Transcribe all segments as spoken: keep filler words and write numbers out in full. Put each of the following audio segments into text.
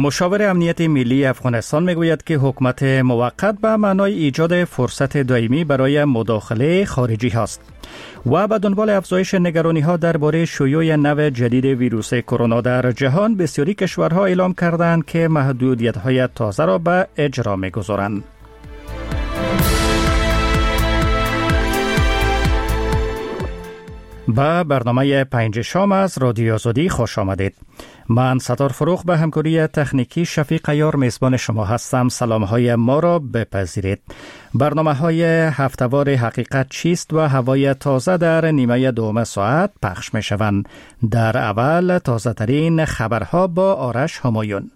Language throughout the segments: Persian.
مشاور امنیت ملی افغانستان میگوید که حکومت موقت به معنای ایجاد فرصت دائمی برای مداخله خارجی هست و به دنبال افزایش نگرانی ها درباره شیوع نوع جدید ویروس کرونا در جهان، بسیاری کشورها اعلام کردند که محدودیت های تازه را به اجرا میگذارند. به برنامه پنج شام از رادیو آزادی خوش آمدید. من ستار فروخ به همکاری تکنیکی شفیق عیار میزبان شما هستم. سلام های ما را بپذیرید. برنامه های هفته‌وار حقیقت چیست و هوای تازه در نیمه دوم ساعت پخش می شوند. در اول تازه ترین خبرها با آرش همایون.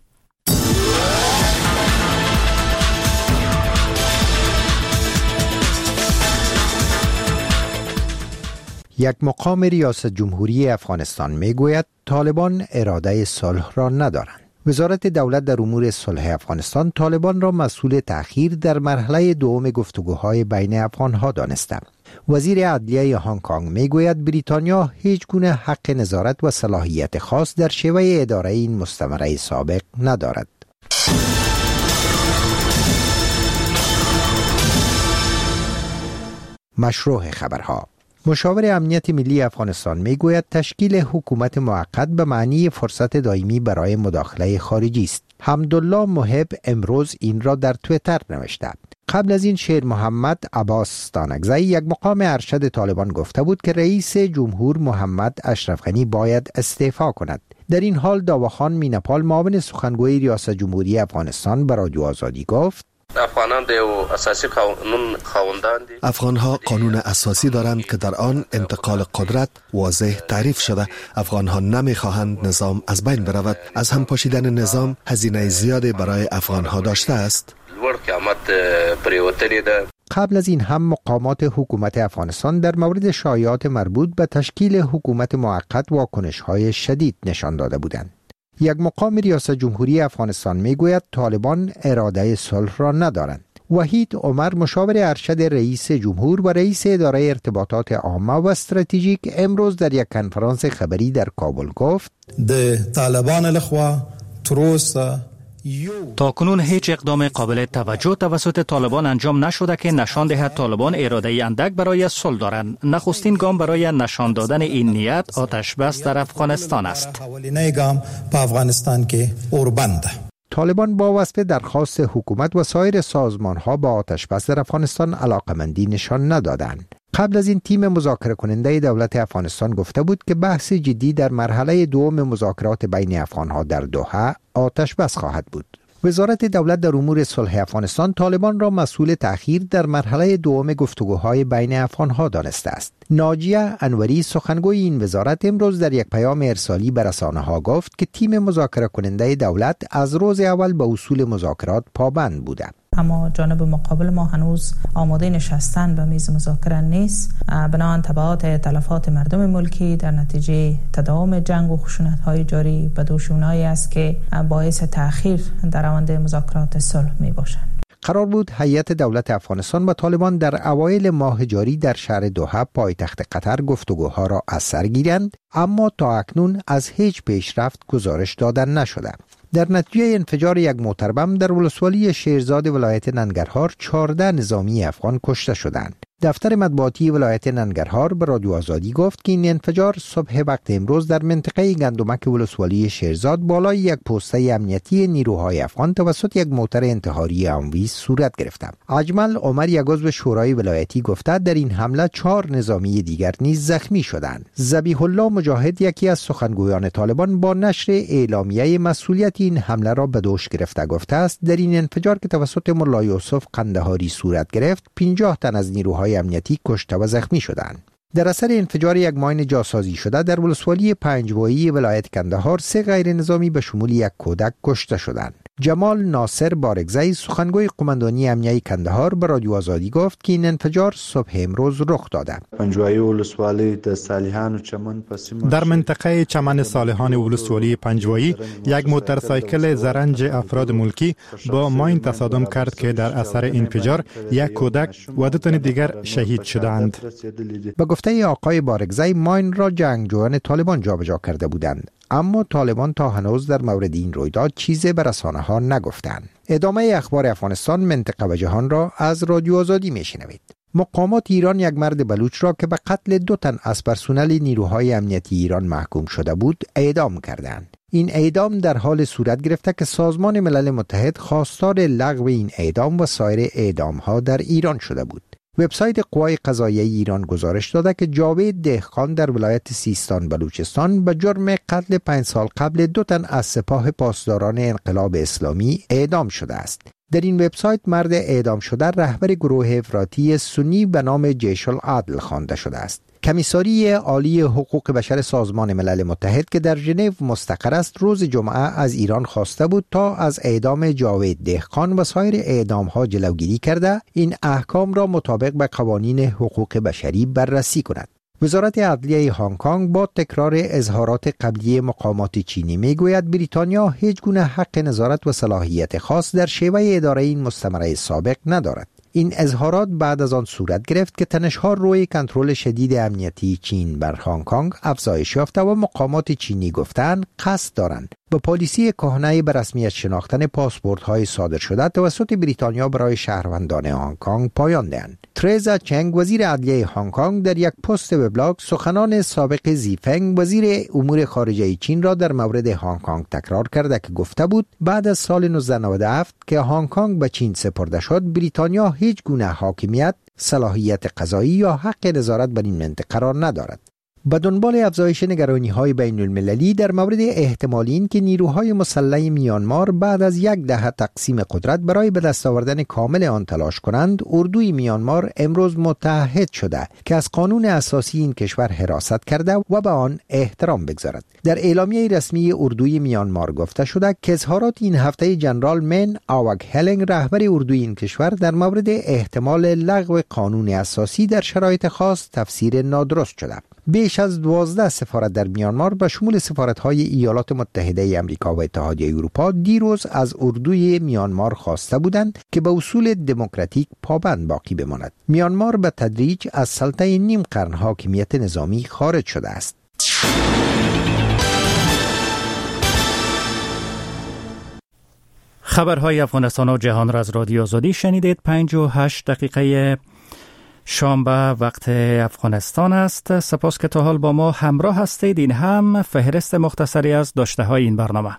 یک مقام ریاست جمهوری افغانستان میگوید طالبان اراده صلح را ندارند. وزارت دولت در امور صلح افغانستان طالبان را مسئول تأخیر در مرحله دوم گفتگوهای بین افغانها دانسته. وزیر عدلیه هنگ کنگ میگوید بریتانیا هیچ گونه حق نظارت و صلاحیت خاص در شیوه اداره این مستعمره سابق ندارد. مشروع خبرها. مشاور امنیت ملی افغانستان میگوید تشکیل حکومت موقت به معنی فرصت دائمی برای مداخله خارجی است. حمدالله محب امروز این را در توییتر نوشته. قبل از این شیر محمد عباس دانگزی، یک مقام ارشد طالبان، گفته بود که رئیس جمهور محمد اشرف غنی باید استعفا کند. در این حال داواخان مینپال، معاون سخنگوی ریاست جمهوری افغانستان، به رادیو آزادی گفت افغانان دیو اساسی قانون خواندند. افغانها قانون اساسی دارند که در آن انتقال قدرت واضح تعریف شده. افغانها نمیخواهند نظام از بین برود. از هم پاشیدن نظام هزینه زیادی برای افغانها داشته است. قبل از این هم مقامات حکومت افغانستان در مورد شایعات مربوط به تشکیل حکومت موقت واکنش‌های شدید نشان داده بودند. یک مقام ریاست جمهوری افغانستان میگوید طالبان اراده صلح را ندارند. وحید عمر، مشاور ارشد رئیس جمهور و رئیس اداره ارتباطات عامه و استراتژیک، امروز در یک کنفرانس خبری در کابل گفت د طالبان لخوا تروس تا کنون هیچ اقدام قابل توجه توسط طالبان انجام نشده که نشان دهد طالبان اراده اندک برای صلح دارند. نخستین گام برای نشان دادن این نیت آتش بس در افغانستان است. طالبان با وصف درخواست حکومت و سایر سازمان‌ها با آتش بس در افغانستان علاقمندی نشان ندادند. قبل از این تیم مذاکره کننده دولت افغانستان گفته بود که بحث جدی در مرحله دوم مذاکرات بین افغانها در دوحه آتش بس خواهد بود. وزارت دولت در امور صلح افغانستان طالبان را مسئول تأخیر در مرحله دوم گفتگوهای بین افغانها دانسته است. ناجیه انوری، سخنگوی این وزارت، امروز در یک پیام ارسالی به رسانه‌ها گفت که تیم مذاکره کننده دولت از روز اول به اصول مذاکرات پابند بوده. اما جانب مقابل ما هنوز آماده نشستن به میز مذاکره نیست. بنابراین تبعات تلفات مردم ملکی در نتیجه تداوم جنگ و خشونت‌های جاری به دوش اونایی است که باعث تأخیر در روند مذاکرات صلح می باشند. قرار بود هیئت دولت افغانستان و طالبان در اوایل ماه جاری در شهر دوحه پایتخت قطر گفتگوها را از سر گیرند، اما تا اکنون از هیچ پیشرفت گزارش دادن نشده. در نتیجه انفجار یک موتر بم در ولسوالی شیرزاد ولایت ننگرهار، چهارده نظامی افغان کشته شدند. دفتر مطبوعاتی ولایت ننگرهار به رادیو آزادی گفت که این انفجار صبح وقت امروز در منطقه گندمک ولسوالی شیرزاد بالای یک پوسته امنیتی نیروهای افغان توسط یک موتر انتحاری آمویز صورت گرفت. اجمل عمر، یک عضو شورای ولایتی، گفته در این حمله چهار نظامی دیگر نیز زخمی شدند. ذبیح الله مجاهد، یکی از سخنگویان طالبان، با نشر اعلامیه مسئولیت این حمله را به دوش گرفته گفته است در این انفجار که توسط ملا یوسف قندهاری صورت گرفت، پنجاه تن از نیروهای امنیتی کشته و زخمی شدند. در اثر انفجار یک ماین جاسازی شده در ولسوالی پنجوایی ولایت کندهار، سه غیر نظامی به شمول یک کودک کشته شدند. جمال ناصر بارگزی سخنگوی قماندانی امنیه کندهار به رادیو آزادی گفت که این انفجار صبح امروز رخ داده. پنجوائی ولسوالی د صالحان و چمن پسیمه در منطقه چمن صالحان ولسوالی پنجوائی یک موتورسایکل زرنج افراد ملکی با ماین تصادم کرد که در اثر انفجار یک کودک و دو تن دیگر شهید شدند. به گفته آقای بارگزی ماین را جنگجویان طالبان جابجا کرده بودند، اما طالبان تا هنوز در مورد این رویداد چیزی به رسانه ها نگفتند. ادامه اخبار افغانستان، منطقه و جهان را از رادیو آزادی میشنوید. مقامات ایران یک مرد بلوچ را که به قتل دو تن از پرسنل نیروهای امنیتی ایران محکوم شده بود اعدام کردند. این اعدام در حال صورت گرفته که سازمان ملل متحد خواستار لغو این اعدام و سایر اعدام‌ها در ایران شده بود. وبسایت قوای قضاییه ایران گزارش داده که جاوید دهقان در ولایت سیستان بلوچستان به جرم قتل پنج سال قبل دو تن از سپاه پاسداران انقلاب اسلامی اعدام شده است. در این وبسایت مرد اعدام شده رهبر گروه افراطی سنی به نام جیش العدل خوانده شده است. کمیساری عالی حقوق بشر سازمان ملل متحد که در ژنو مستقر است روز جمعه از ایران خواسته بود تا از اعدام جاوید دهقان و سایر اعدام‌ها جلوگیری کرده این احکام را مطابق به قوانین حقوق بشری بررسی کند. وزارت عدلیه هنگ کنگ با تکرار اظهارات قبلی مقامات چینی میگوید بریتانیا هیچ گونه حق نظارت و صلاحیت خاص در شیوه اداره این مستعمره سابق ندارد. این اظهارات بعد از آن صورت گرفت که تنش‌ها روی کنترل شدید امنیتی چین بر هنگ کنگ افزایش یافته و مقامات چینی گفتند قصد دارند به پالیسی کهنه به رسمیت شناختن پاسپورت‌های صادر شده توسط بریتانیا برای شهروندان هنگ کنگ پایان دهند. تریزا چنگ وزیر عدلیه هنگ کنگ در یک پست وبلاگ سخنان سابق زیفنگ وزیر امور خارجه چین را در مورد هنگ کنگ تکرار کرده که گفته بود بعد از سال نوزده نود و هفت که هنگ کنگ به چین سپرده شد بریتانیا هیچ گونه حاکمیت، صلاحیت قضایی یا حق نظارت بر این منطقه قرار ندارد. به دنبال افزایش نگرانی‌های بین المللی در مورد احتمال این که نیروهای مسلح میانمار بعد از یک دهه تقسیم قدرت برای به دست آوردن کامل آن تلاش کنند، اردوی میانمار امروز متحد شده که از قانون اساسی این کشور حراست کرده و به آن احترام بگذارد. در اعلامیه رسمی اردوی میانمار گفته شده که اظهارات این هفته جنرال من آوگ هلنگ رهبر اردوی این کشور در مورد احتمال لغو قانون اساسی در شرایط خاص تفسیر نادرست شده. بیش از دوازده سفارت در میانمار به شمول سفارت‌های ایالات متحده آمریکا و اتحادیه اروپا دیروز از اردوی میانمار خواسته بودند که به اصول دموکراتیک پابند باقی بماند. میانمار به تدریج از سلطه نیم قرن حاکمیت نظامی خارج شده است. خبرهای افغانستان و جهان را از رادیو آزادی شنیدید. پنج و هشت دقیقه شام به وقت افغانستان است. سپاس که تا حال با ما همراه هستید. این هم فهرست مختصری از داشته های این برنامه.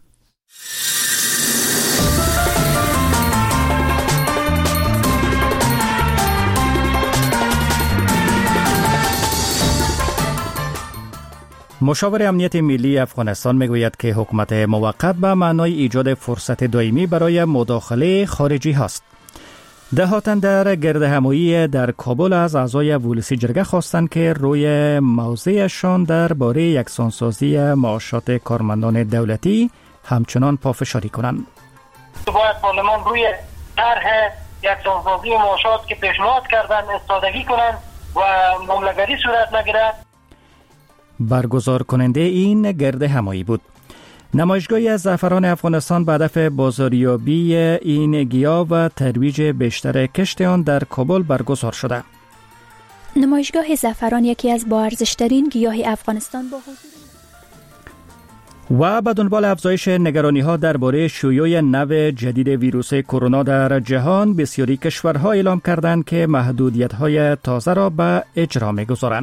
مشاور امنیت ملی افغانستان میگوید که حکومت موقت به معنای ایجاد فرصت دائمی برای مداخله خارجی هست. دهاتن در گرد همایی در کابل از اعضای ولسی جرگه خواستند که روی موضعشان در باره یکسانسازی معاشات کارمندان دولتی همچنان پافشاری کنند. باید پارلمان روی طرح یکسانسازی معاشات که پیشنهاد کردن استادگی کنند و مملگری صورت نگیرد. برگزار کننده این گرد همایی بود. نمایشگاه زعفران افغانستان به هدف بازاریابی این گیاه و ترویج بیشتر کشت آن در کابل برگزار شده. نمایشگاه زعفران یکی از با ارزش‌ترین گیاه افغانستان با حضور و به دنبال افزایش نگرانی‌ها درباره شیوع نو جدید ویروس کرونا در جهان، بسیاری کشورها اعلام کردند که محدودیت‌های تازه را به اجرا می‌گذارند.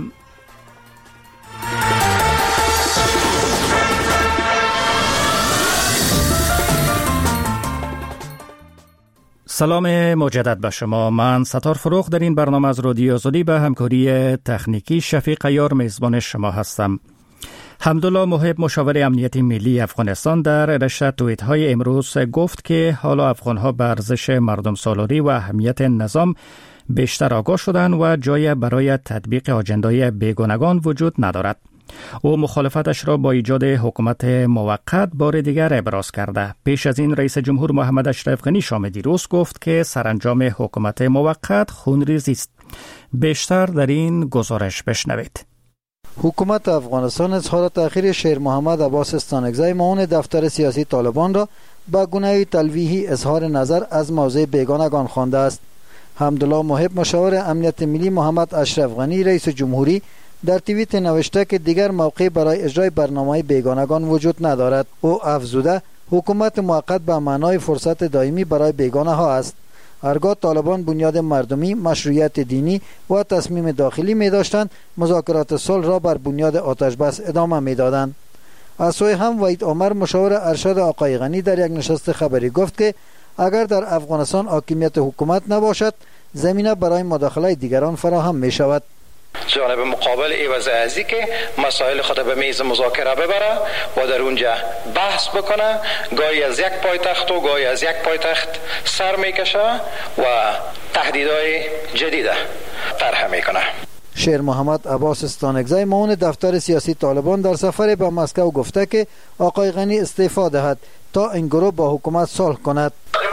سلام مجدد به شما. من ستار فروخ در این برنامه از رادیو آزادی به همکاری تکنیکی شفیق یار میزبان شما هستم. حمدالله محب مشاور امنیت ملی افغانستان در رشته توییت های امروز گفت که حالا افغانها به ارزش مردم سالاری و اهمیت نظام بیشتر آگاه شدند و جای برای تطبیق آجندای بیگانگان وجود ندارد. او مخالفتش را با ایجاد حکومت موقت بار دیگر ابراز کرده. پیش از این رئیس جمهور محمد اشرف غنی شام دیروز گفت که سرانجام حکومت موقت خونریزی است. بیشتر در این گزارش بشنوید. حکومت افغانستان اظهار تأخیر شیر محمد عباس استانکزی معاون دفتر سیاسی طالبان را با گناه تلویحی اظهار نظر از موضع بیگانگان خوانده است. حمدالله محب مشاور امنیت ملی محمد اشرف غنی رئیس جمهوری در توییت نوشته که دیگر موقع برای اجرای برنامه بیگانگان وجود ندارد. او افزوده حکومت موقت به معنای فرصت دائمی برای بیگانه ها است. هرگاه طالبان بنیاد مردمی، مشروعیت دینی و تصمیم داخلی می داشتند، مذاکرات صلح را بر بنیاد آتش بس ادامه می دادند. از سوی هم وحید عمر مشاور ارشد آقای غنی در یک نشست خبری گفت که اگر در افغانستان حاکمیت حکومت نباشد، زمینه برای مداخله دیگران فراهم می شود. جانب مقابل عوض ازی که مسائل خود به میز مذاکره ببره و در اونجا بحث بکنه، گاهی از یک پایتخت و گاهی از یک پایتخت سر میکشه و تهدیدهای جدید طرح میکنه. شیر محمد عباس استانکزی معاون دفتر سیاسی طالبان در سفر به مسکو گفته که آقای غنی استعفا دهد تا این گروه با حکومت صلح کند.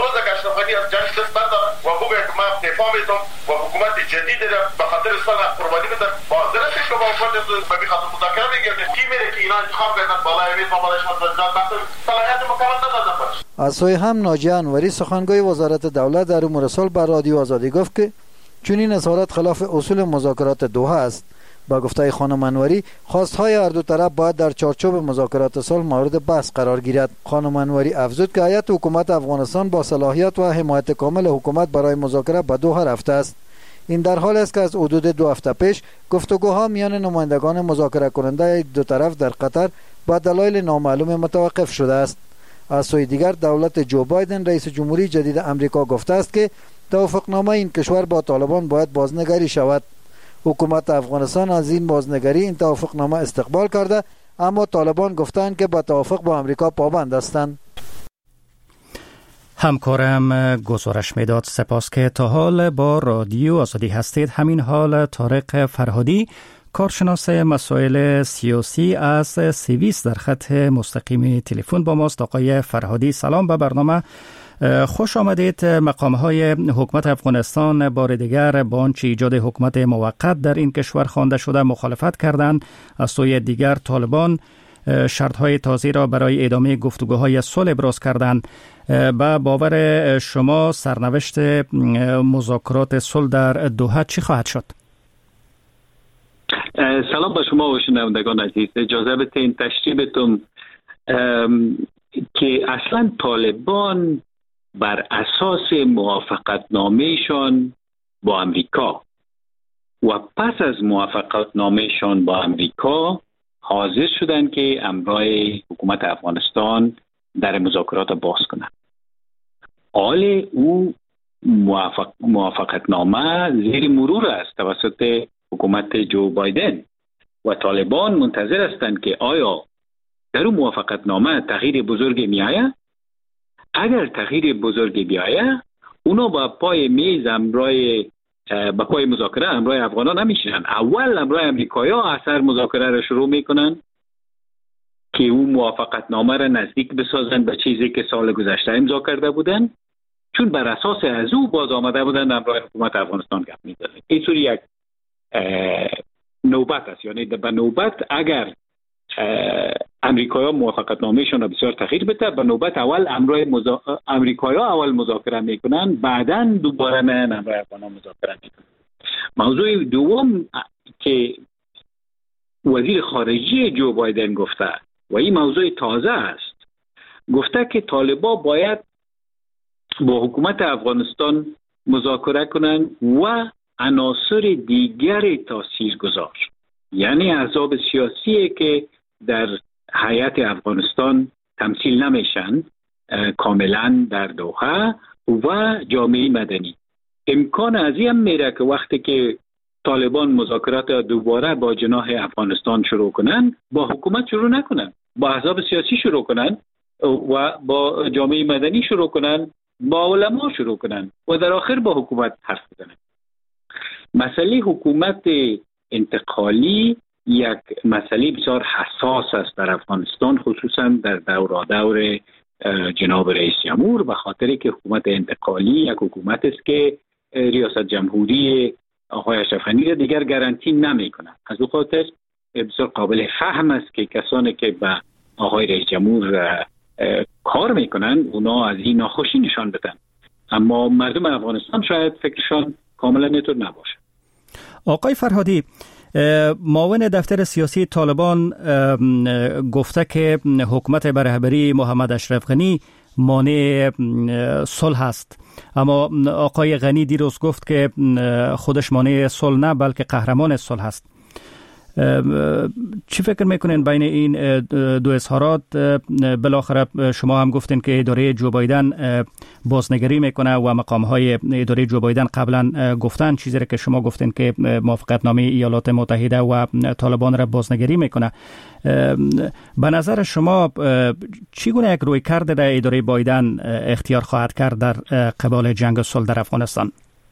و خوب حکومت استعفا میدم و حکومت جدید به خاطر صلح قربانی بدم. حاضر هستیم که با حکومت به خاطر مذاکره بگیریم. کی میره که اینا انتخاب کردن بالای میز و بالایش مجاز بحث صلاحیت مکمل ندادن باشه. از سوی هم ناجی انوری سخنگوی وزارت دولت در امور صلح بر رادیو آزادی گفت که چنین اظهارات خلاف اصول مذاکرات دوحه است. با گفته خانم انوری خواستهای هر دو طرف باید در چارچوب مذاکرات صلح مورد بحث قرار گیرد. خانم انوری افزود که هیئت حکومت افغانستان با صلاحیت و حمایت کامل حکومت برای مذاکره به دوحه رفته است. این در حال است که از حدود دو هفته پیش گفتگوها میان نمایندگان مذاکره کننده دو طرف در قطر با دلایل نامعلوم متوقف شده است. از سوی دیگر دولت جو بایدن رئیس جمهوری جدید آمریکا گفته است که توافقنامه این کشور با طالبان باید بازنگری شود. حکومت افغانستان از این بازنگری این توافقنامه استقبال کرده، اما طالبان گفتند که با توافق با آمریکا پابند هستند. همکارم گزارش میداد. سپاس که تا حال با رادیو آزادی هستید. همین حال طارق فرهادی کارشناس مسائل سیاسی از سوئیس در خط مستقیم تلفن با ماست. آقای فرهادی سلام به برنامه. خوش آمدید. مقام‌های حکومت افغانستان بار دیگر با آنچه ایجاد حکومت موقت در این کشور خوانده شده مخالفت کردند. از سوی دیگر طالبان شرط‌های تازه را برای ادامه گفتگوهای صلح ابراز کردند. با باور شما سرنوشت مذاکرات صلح در دوحه چی خواهد شد؟ سلام به شما و شنوندگان عزیز. اجازه بدین تشریح بدم که اصلا طالبان بر اساس موافقت نامه‌شان با امریکا و پس از موافقت نامه‌شان با امریکا حاضر شدند که همراه حکومت افغانستان در مذاکرات باز کنند. حال او موافق موافقت نامه زیر مرور است توسط حکومت جو بایدن و طالبان منتظر هستند که آیا در اون موافقت نامه تغییر بزرگ می آید. اگر تغییر بزرگ بیاید اونا با پای میز همراه با پای مذاکره همراه افغانان نمیشینن. اول همراه امریکایی‌ها اثر مذاکره را شروع میکنن که اون موافقت نامه را نزدیک بسازن به چیزی که سال گذشته امضا کرده بودن، چون بر اساس از او باز آمده بودن همراه حکومت افغانستان گپ میزدن. اینطوری یک نوبت است، یعنی به نوبت اگر امریکایی‌ها موافقت نامه‌شون را بسیار تغییر بده، به نوبت اول همراه مزا... امریکایی‌ها اول مذاکره میکنن، بعداً دوباره میان همراه افغانان مذاکره میکنن. موضوع دوم که وزیر خارجه جو بایدن گفته و این موضوع تازه است، گفته که طالبان باید با حکومت افغانستان مذاکره کنند و عناصر دیگر تاثیرگذار، یعنی احزاب سیاسی که در هیئت افغانستان تمثیل نمیشن کاملا در دوحه و جامعه مدنی. امکان از این میره که وقتی که طالبان مذاکرات دوباره با جناح افغانستان شروع کنن، با حکومت شروع نکنن، با احزاب سیاسی شروع کنن و با جامعه مدنی شروع کنن، با علما شروع کنن و در آخر با حکومت حرف بزنن. مسئله حکومت انتقالی یک مسئله بسیار حساس است در افغانستان، خصوصا در دور دور جناب رئیس جمهور، به خاطر که حکومت انتقالی یک حکومت است که ریاست جمهوری آقای اشرف غنی را دیگر گارانتی نمی‌کنه. از اون خاطر بسیار قابل فهم است که کسانی که به آقای رئیس جمهور کار میکنن اونا از این ناخوشی نشان بدن، اما مردم افغانستان شاید فکرشان کاملا اینطور نباشه. آقای فرهادی، معاون دفتر سیاسی طالبان گفته که حکومت به رهبری محمد اشرف غنی مانع صلح است، اما آقای غنی دیروز گفت که خودش مانع صلح نه بلکه قهرمان صلح است. چی فکر میکنین بین این دو اظهارات؟ بالاخره شما هم گفتین که اداره جو بایدن بازنگری میکنه و مقامهای اداره جو بایدن قبلا گفتن چیزی که شما گفتین که موافقت نامه ایالات متحده و طالبان را بازنگری میکنه. به نظر شما چگونه یک روی کرده در اداره بایدن اختیار خواهد کرد در قبال جنگ صلح در افغانستان؟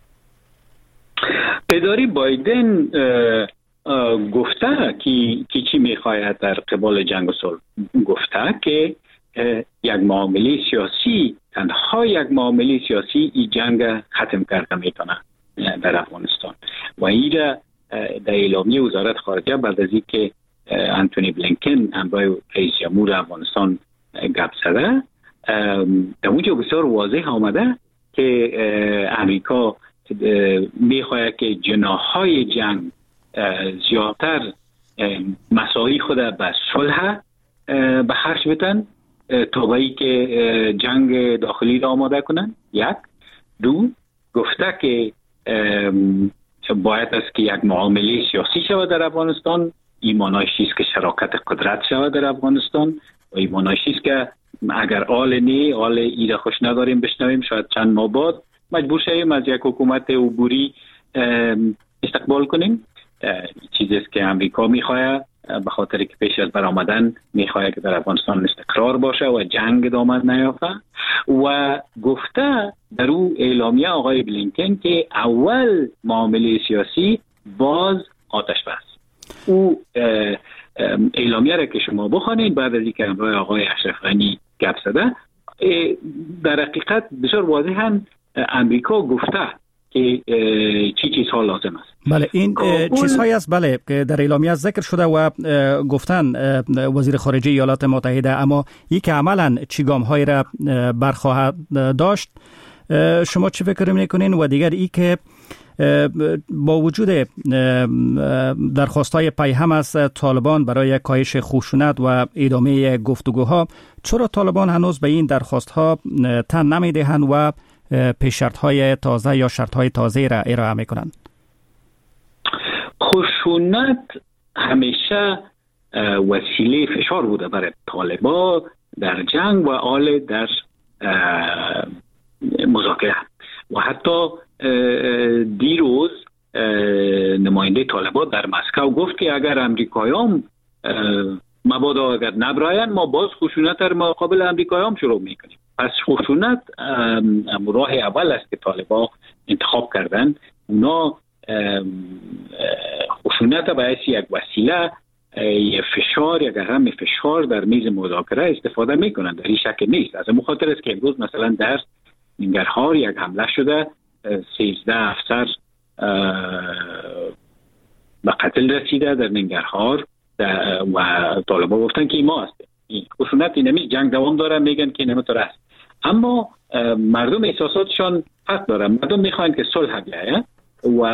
اداره بایدن گفته که کی چی میخواید در قبال جنگ و صلح. گفته که یک معامله سیاسی، تنها یک معامله سیاسی این جنگ ختم کرده میتونه در افغانستان و این را در اعلامیه وزارت خارجه بعد از اینکه انتونی بلینکن همراه رئیس جمهور افغانستان گپ زده در اونجا بسیار واضح آمده که امریکا میخواید که جناحهای جنگ زیادتر مساعی خود به صلح به خرج بدن تا به که جنگ داخلی را آماده کنن. یک دو گفته که باید است که یک معامله سیاسی شود در افغانستان. این معنیش است که شراکت قدرت شود در افغانستان و این معنیش است که اگر آل نی آل ایره خوش نداریم بشنویم شاید چند ماه بعد مجبور شویم از یک حکومت عبوری استقبال کنیم. چیزی است که امریکا میخواد به خاطر که پیش از برآمدن میخواد که در افغانستان استقرار باشه و جنگ دامن نیافته. و گفته در او اعلامیه آقای بلینکن که اول معامله سیاسی باز آتش بس. او اعلامیه را که شما بخوانید بعد از اینکه همراه آقای اشرف غنی گپ زده، در حقیقت بسیار واضحاً امریکا گفته که چی چیزها لازم است. بله، این چیزهایی است بله که در اعلامیه ذکر شده و گفتن وزیر خارجه ایالات متحده، اما یک عملاً چی گام‌هایی را برخواهد داشت. شما چه فکر می‌کنین؟ و دیگر ای که با وجود درخواست‌های پیهم از طالبان برای کاهش خشونت و ادامه گفتگوها، چرا طالبان هنوز به این درخواست‌ها تن نمی‌دهند و پیش‌شرط‌های تازه یا شرط‌های تازه را ارائه می‌کنند؟ خشونت همیشه وسیله فشار بوده برای طالبان در جنگ و آل در مذاکره. و حتی دیروز نماینده طالبان در مسکو گفت که اگر امریکایان مبادا اگر نبراین ما باز خشونت در مقابل امریکایان شروع میکنیم. پس خشونت راه اول است که طالبان انتخاب کردن. اونا خشونت باعث یک وسیله یک فشار یک رقم فشار در میز مذاکره استفاده میکنن، در این شک نیست. از این خاطر است که امروز مثلا در ننگرهار یک حمله شده، سیزده افسر به قتل رسیده در ننگرهار و طالبان گفتن که ما هستیم. این خشونت اینمی جنگ دوام داره، میگن که نمیتونه است. اما مردم احساساتشان حق دارن، مردم میخوان که صلح بیاید و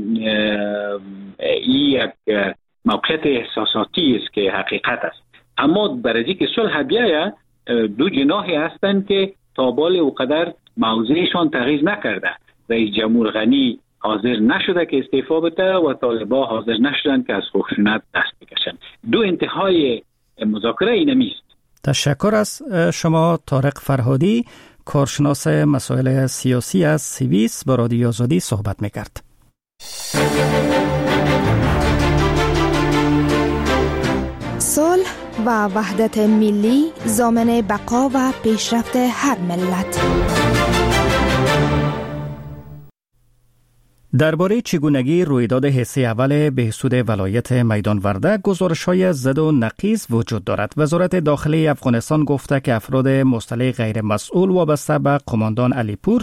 این یک موقعیت احساساتی است که حقیقت است. اما برای اینکه صلح بیاید دو جناحی هستند که تا بال او قدر موضعشان تغییر نکرده. رئیس جمهور غنی حاضر نشده که استعفا بده و طالبان حاضر نشدن که از خشونت دست بکشن. دو انتهای مذاکره اینمی است. تشکر از شما طارق فرهادی، کارشناس مسائل سیاسی از سیویس، با رادیو آزادی صحبت میکرد. صلح و وحدت ملی ضامن بقا و پیشرفت هر ملت. درباره چگونگی رویداد حصه اول بهسود ولایت میدان وردک گزارش‌های ضد و نقیض وجود دارد. وزارت داخلی افغانستان گفته که افراد مصطلح غیر مسئول وابسته به قماندان علیپور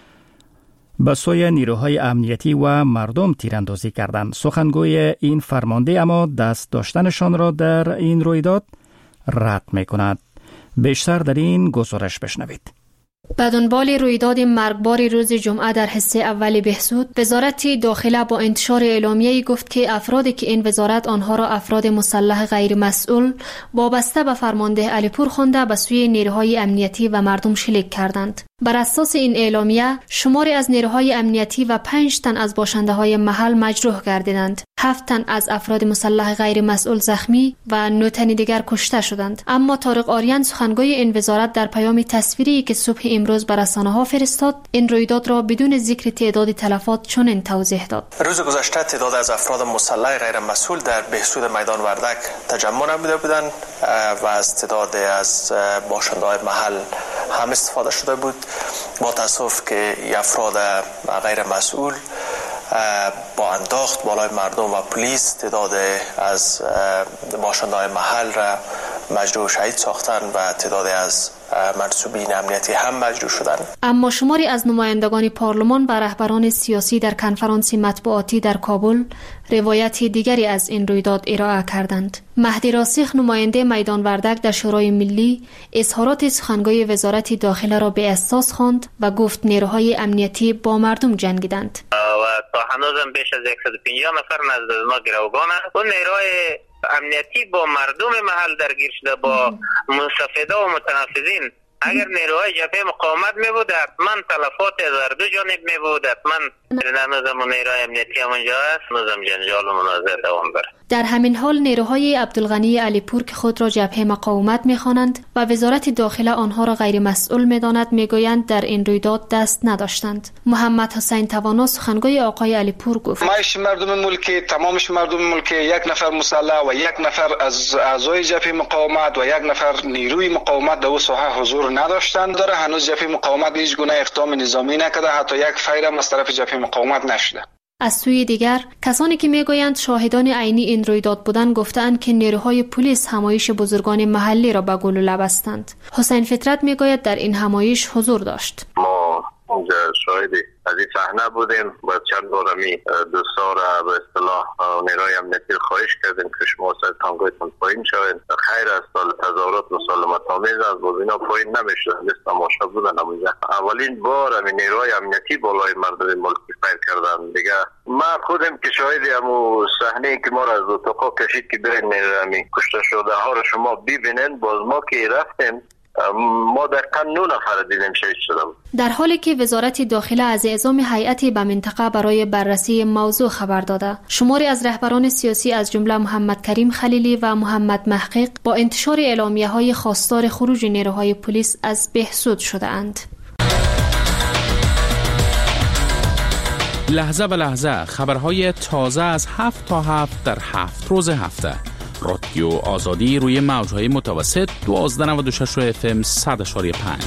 به سوی نیروهای امنیتی و مردم تیراندازی کردند. سخنگوی این فرمانده اما دست داشتنشان را در این رویداد رد می‌کند. بیشتر در این گزارش بشنوید. به دنبال رویداد مرگبار روز جمعه در حصه اول بهسود، وزارت داخله با انتشار اعلامیه‌ای گفت که افرادی که این وزارت آنها را افراد مسلح غیر مسئول وابسته به فرمانده علیپور خوانده به سوی نیروهای امنیتی و مردم شلیک کردند. بر اساس این اعلامیه شماری از نیروهای امنیتی و پنج تن از باشنده‌های محل مجروح گردیدند. هفت تن از افراد مسلح غیر مسئول زخمی و نه تن دیگر کشته شدند. اما طارق آریان سخنگوی این وزارت در پیام تصویری که صبح امروز بر رسانه‌ها فرستاد، این رویداد را بدون ذکر تعداد تلفات چنین توضیح داد. روز گذشته تعداد از افراد مسلح غیر مسئول در بهسود میدان وردک تجمع نموده بودند و از تعداد از باشنده‌های محل هم استفاده شده بود. با تاسف که افراد غیر مسئول با انداخت بالای مردم و پلیس تعداد از باشنده‌های محل را مجروح شهید ساختند و تعداد از منصوبین امنیتی هم مجروح شدند. اما شماری از نمایندگان پارلمان و رهبران سیاسی در کنفرانس مطبوعاتی در کابل روایت دیگری از این رویداد ارائه کردند. مهدی راسخ نماینده میدان وردک در شورای ملی اظهارات سخنگوی وزارت داخله را به اساس خواند و گفت نیروهای امنیتی با مردم جنگیدند. و تا هنوزم بیش از صد و پنجاه نفر نزد ما گروگان است. اون نیروهای امنیتی با مردم محل درگیر شده، با مستفیده و متنفذین. اگر نیروهای جبهه مقاومت می بود حتما تلفات از هر دو جانب می بود. حتما هنوزم نیروهای امنیتی همونجا است، هنوزم جنجال و مناظره دوام دارد. در همین حال نیروهای عبدالغنی علیپور که خود را جبهه مقاومت می‌خوانند و وزارت داخله آنها را غیر مسئول می‌داند می‌گویند در این رویداد دست نداشتند. محمد حسین توانا سخنگوی آقای علیپور گفت: مایش مردم ملکی، تمامش مردم ملکی، یک نفر مسلح و یک نفر از اعضای جبهه مقاومت و یک نفر نیروی مقاومت در ساحه حضور نداشتند. داره هنوز جبهه مقاومت هیچ گونه اقدام نظامی نکرده، حتی یک فیر هم از طرف جبهه مقاومت نشده. از سوی دیگر کسانی که میگویند شاهدان عینی این رویداد بودند گفتند که نیروهای پلیس همایش بزرگان محلی را به گلوله بستند. حسین فطرت میگوید در این همایش حضور داشت. ما اونجا شاهدی از این صحنه بودیم. با چند بارمی دوستا را به اصطلاح نیروی امنیتی خواهش کردیم که شما سر تانگویتون پایین شوید. خیر از سال تظاهرات مسالمت آمیز از بازینا پایین نمیشد، دست تماشا بودن اونجا. اولین بار همین نیروی امنیتی بالای مردم ملکی فیر کردن دیگه. ما خودم که شاهدی همون صحنه که ما را از اتاقا کشید که برین نیروی کشته شده ها را شما ببینین. باز ما که رفتیم ما در قانون نفر دیدیم شهید شدم. در حالی که وزارت داخله از اعزام هیئتی به منطقه برای بررسی موضوع خبر داده، شماری از رهبران سیاسی از جمله محمد کریم خلیلی و محمد محقق با انتشار اعلامیه‌های خواستار خروج نیروهای پلیس از بهسود شده اند. لحظه به لحظه خبرهای تازه از هفت تا هفت در هفت روز هفته. رادیو آزادی روی موج‌های متوسط دوازده نود و شش اف ام صد و پنج.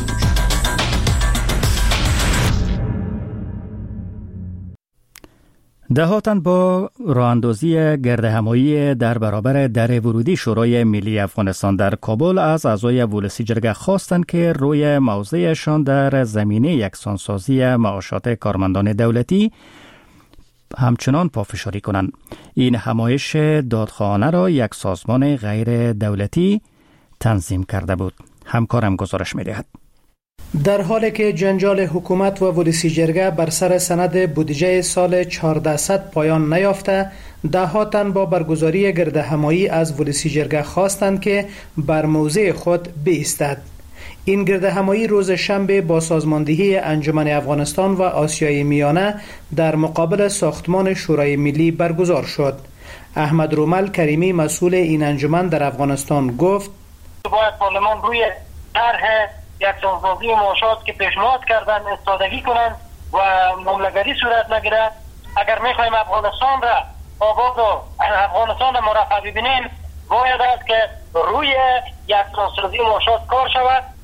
دهاتن با راهاندازی گردهمایی در برابر در ورودی شورای ملی افغانستان در کابل از اعضای ولسی جرگه خواستند که روی موضعشان در زمینه یکسانسازی معاشات کارمندان دولتی همچنان پافشاری کنند. این همایش دادخواهانه را یک سازمان غیر دولتی تنظیم کرده بود. همکارم گزارش می‌دهد. در حالی که جنجال حکومت و ولسی جرگه بر سر سند بودجه سال چهاردهصد پایان نیافته، ده تن با برگزاری گردهمایی از ولسی جرگه خواستند که بر موضع خود بایستد. این گردهمایی روز شنبه با سازماندهی انجمن افغانستان و آسیای میانه در مقابل ساختمان شورای ملی برگزار شد. احمد رومل کریمی مسئول این انجمن در افغانستان گفت: باید پارلمان روی طرح یکسانسازی معاشات که پیشنهاد کردن استادگی کنند و مملگری صورت نگیرد. اگر میخوایم افغانستان را آباد و افغانستان را مرفع ببینیم، باید است که روی یکسانسازی معاشات کار شود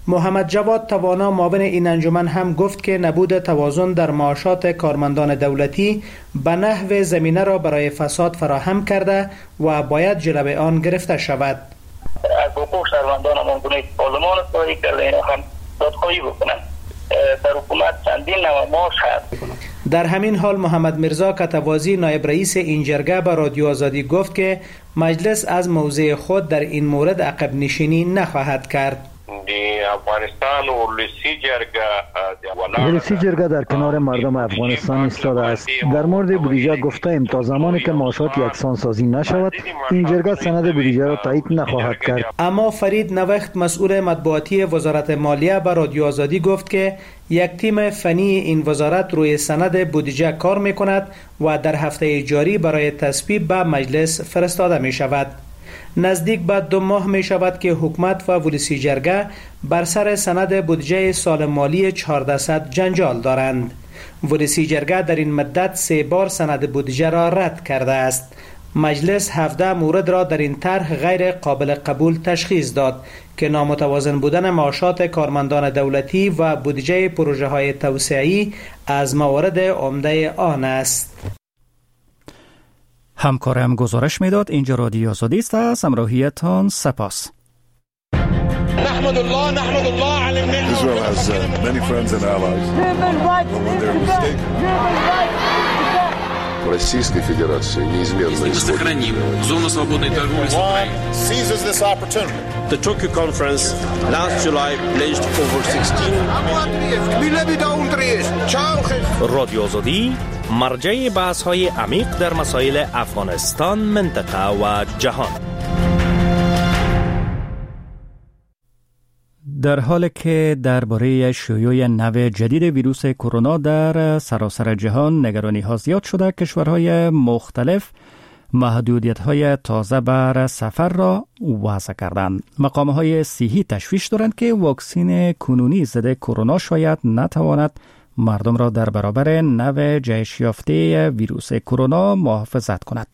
محمد جواد توانا معاون این انجمن هم گفت که نبود توازن در معاشات کارمندان دولتی به نحو زمینه را برای فساد فراهم کرده و باید جلوی آن گرفته شود. از حقوق شهروندان گونه پارلمان استفاده کرده اینا هم دادخواهی بکنن. در حکومت چندین نوع معاش هست. در همین حال محمد مرزا کتوازی نایب رئیس این جرگه به رادیو آزادی گفت که مجلس از موضع خود در این مورد عقب نشینی نخواهد کرد. افغانستان ولسی جرگه ولسی جرگه در کنار مردم افغانستان ایستاده است. در مورد بودجه گفتیم تا زمانی که معاشات یکسان سازی نشود این جرگه سند بودجه را تایید نخواهد کرد. اما فرید نوخت مسئول مطبوعاتی وزارت مالیه به رادیو آزادی گفت که یک تیم فنی این وزارت روی سند بودجه کار می کند و در هفته جاری برای تصویب به مجلس فرستاده می شود. نزدیک به دو ماه می شود که حکومت و ولسی جرگه بر سر سند بودجه سال مالی چهارصد جنجال دارند. ولسی جرگه در این مدت سه بار سند بودجه را رد کرده است. مجلس هفده مورد را در این طرح غیر قابل قبول تشخیص داد که نامتوازن بودن معاشات کارمندان دولتی و بودجه پروژه های توسعه‌ای از موارد عمده آن است. همکارم گزارش میداد. اینجا رادیو آزادی است. از همراهیتان سپاس. نحمد الله نحمد الله على النعمة. Israel has uh, many friends and allies. When they're mistaken. Российской Федерации неизменно исходит. Сохраним зону свободной торговли с Украиной. Seizes this opportunity. The Tokyo conference last July pledged over sixteen. رادیو آزادی مرجع بحث‌های عمیق در مسائل افغانستان، منطقه و جهان. در حالی که درباره شیوع نو جدید ویروس کرونا در سراسر جهان نگرانی ها زیاد شده، کشورهای مختلف محدودیت های تازه بر سفر را وضع کردند. مقام های صحی تشویش دارند که واکسن کنونی ضد کرونا شاید نتواند مردم را در برابر نو جهش یافته ویروس کرونا محافظت کند.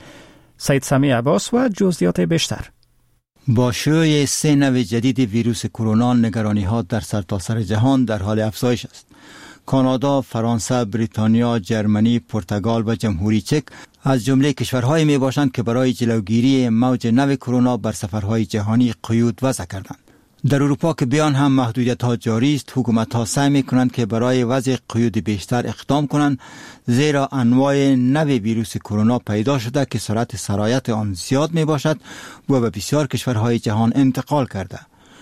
سید سمی عباس و جزئیات بیشتر. با شیوع سه نوع جدید ویروس کرونا نگرانی ها در سرتاسر جهان در حال افزایش است. کانادا، فرانسه، بریتانیا، جرمنی، پرتغال و جمهوری چک از جمله کشورهایی می باشند که برای جلوگیری موج نو کرونا بر سفرهای جهانی قیود وضع کردند. در اروپا که بیان هم محدودیت ها جاری است، حکومت ها سعی می کنند که برای وضع قیود بیشتر اقدام کنند، زیرا انواع نو ویروس کرونا پیدا شده که سرعت سرایت آن زیاد می باشد و به بسیار کشورهای جهان انتقال کرده.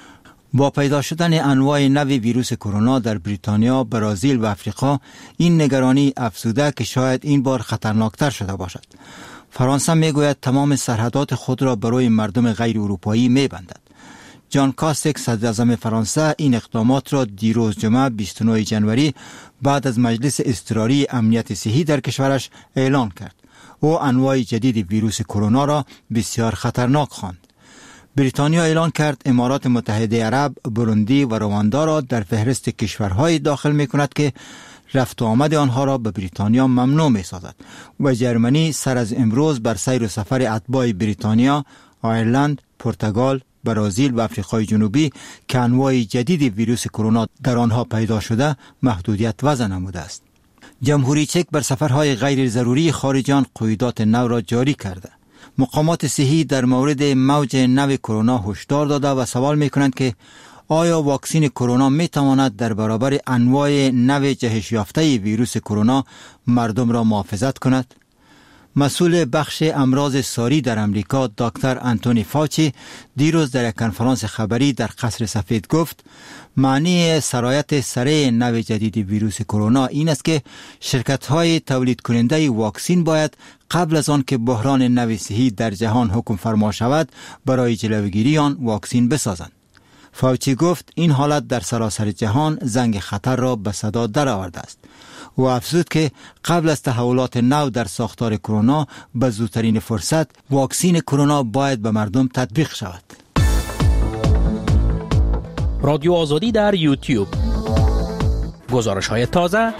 با پیدا شدن انواع نو ویروس کرونا در بریتانیا، برزیل و افریقا، این نگرانی افزوده که شاید این بار خطرناکتر شده باشد. فرانسه می گوید تمام سرحدات خود را برای مردم غیر اروپایی می بندد. جان کاستک صدر اعظم فرانسه این اقدامات را دیروز جمعه بیست و نه ژانویه بعد از مجلس اضطراری امنیت صحی در کشورش اعلان کرد. او انواع جدید ویروس کرونا را بسیار خطرناک خواند. بریتانیا اعلان کرد امارات متحده عرب، بروندی و رواندا را در فهرست کشورهای داخل می کند که رفت و آمد آنها را به بریتانیا ممنوع می سازد و جرمنی سر از امروز بر سیر و سفر اتباع بریتانیا، آیرلند، پرتغال، برزیل و آفریقای جنوبی که انواع جدید ویروس کرونا در آنها پیدا شده محدودیت وضع نموده است. جمهوری چک بر سفرهای غیر ضروری خارجیان قیودات نو را جاری کرده. مقامات صحی در مورد موج نو کرونا هشدار داده و سوال می کنند که آیا واکسن کرونا می تواند در برابر انواع نو جهش یافته ویروس کرونا مردم را محافظت کند؟ مسئول بخش امراض ساری در امریکا دکتر انتونی فاوچی دیروز در یک کنفرانس خبری در قصر سفید گفت معنی سرایت سریع نو جدید ویروس کرونا این است که شرکت‌های تولید کننده واکسن باید قبل از آن که بحران نو صحی در جهان حکم فرما شود برای جلوگیری آن واکسن بسازند. فاوچی گفت این حالت در سراسر جهان زنگ خطر را به صدا درآورده است و افزود که قبل از تحولات نو در ساختار کرونا به زودترین فرصت واکسن کرونا باید به مردم تطبیق شود. رادیو آزادی در یوتیوب. گزارش های تازه.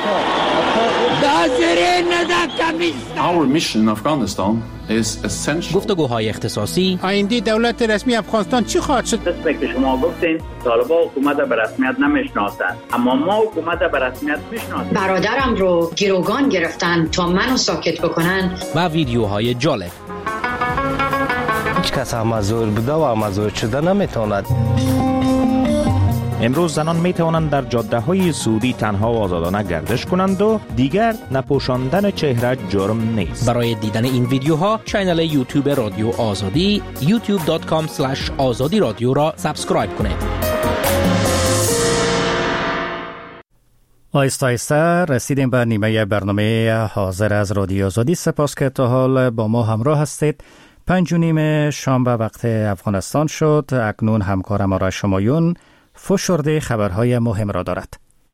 Our mission in Afghanistan is essential. گفتگوهای اختصاصی. آینده دولت رسمی افغانستان چی خواهد شد؟ مثل که شما گفتین طالبان حکومت به رسمیت نمیشناسند، اما ما حکومت به رسمیت میشناسیم. برادرم رو گروگان گرفتن تا منو ساکت بکنن. و ویدیوهای جالب. هیچ کس هم مزور بوده و مزور شده نمیتواند. امروز زنان می توانند در جاده های سعودی تنها و آزادانه گردش کنند و دیگر نپوشاندن چهره جرم نیست. برای دیدن این ویدیوها کانال یوتیوب رادیو آزادی یوتیوب دات کام اسلش آزادی رادیو را سابسکرایب کنید. آیسته آیسته رسیدیم به نیمه برنامه حاضر از رادیو آزادی. سپاس که تا حال با ما همراه هستید. پنج و نیم شام به وقت افغانستان شد. اکنون همکارم آرش شمایون فشرده خبرهای مهم را دارد.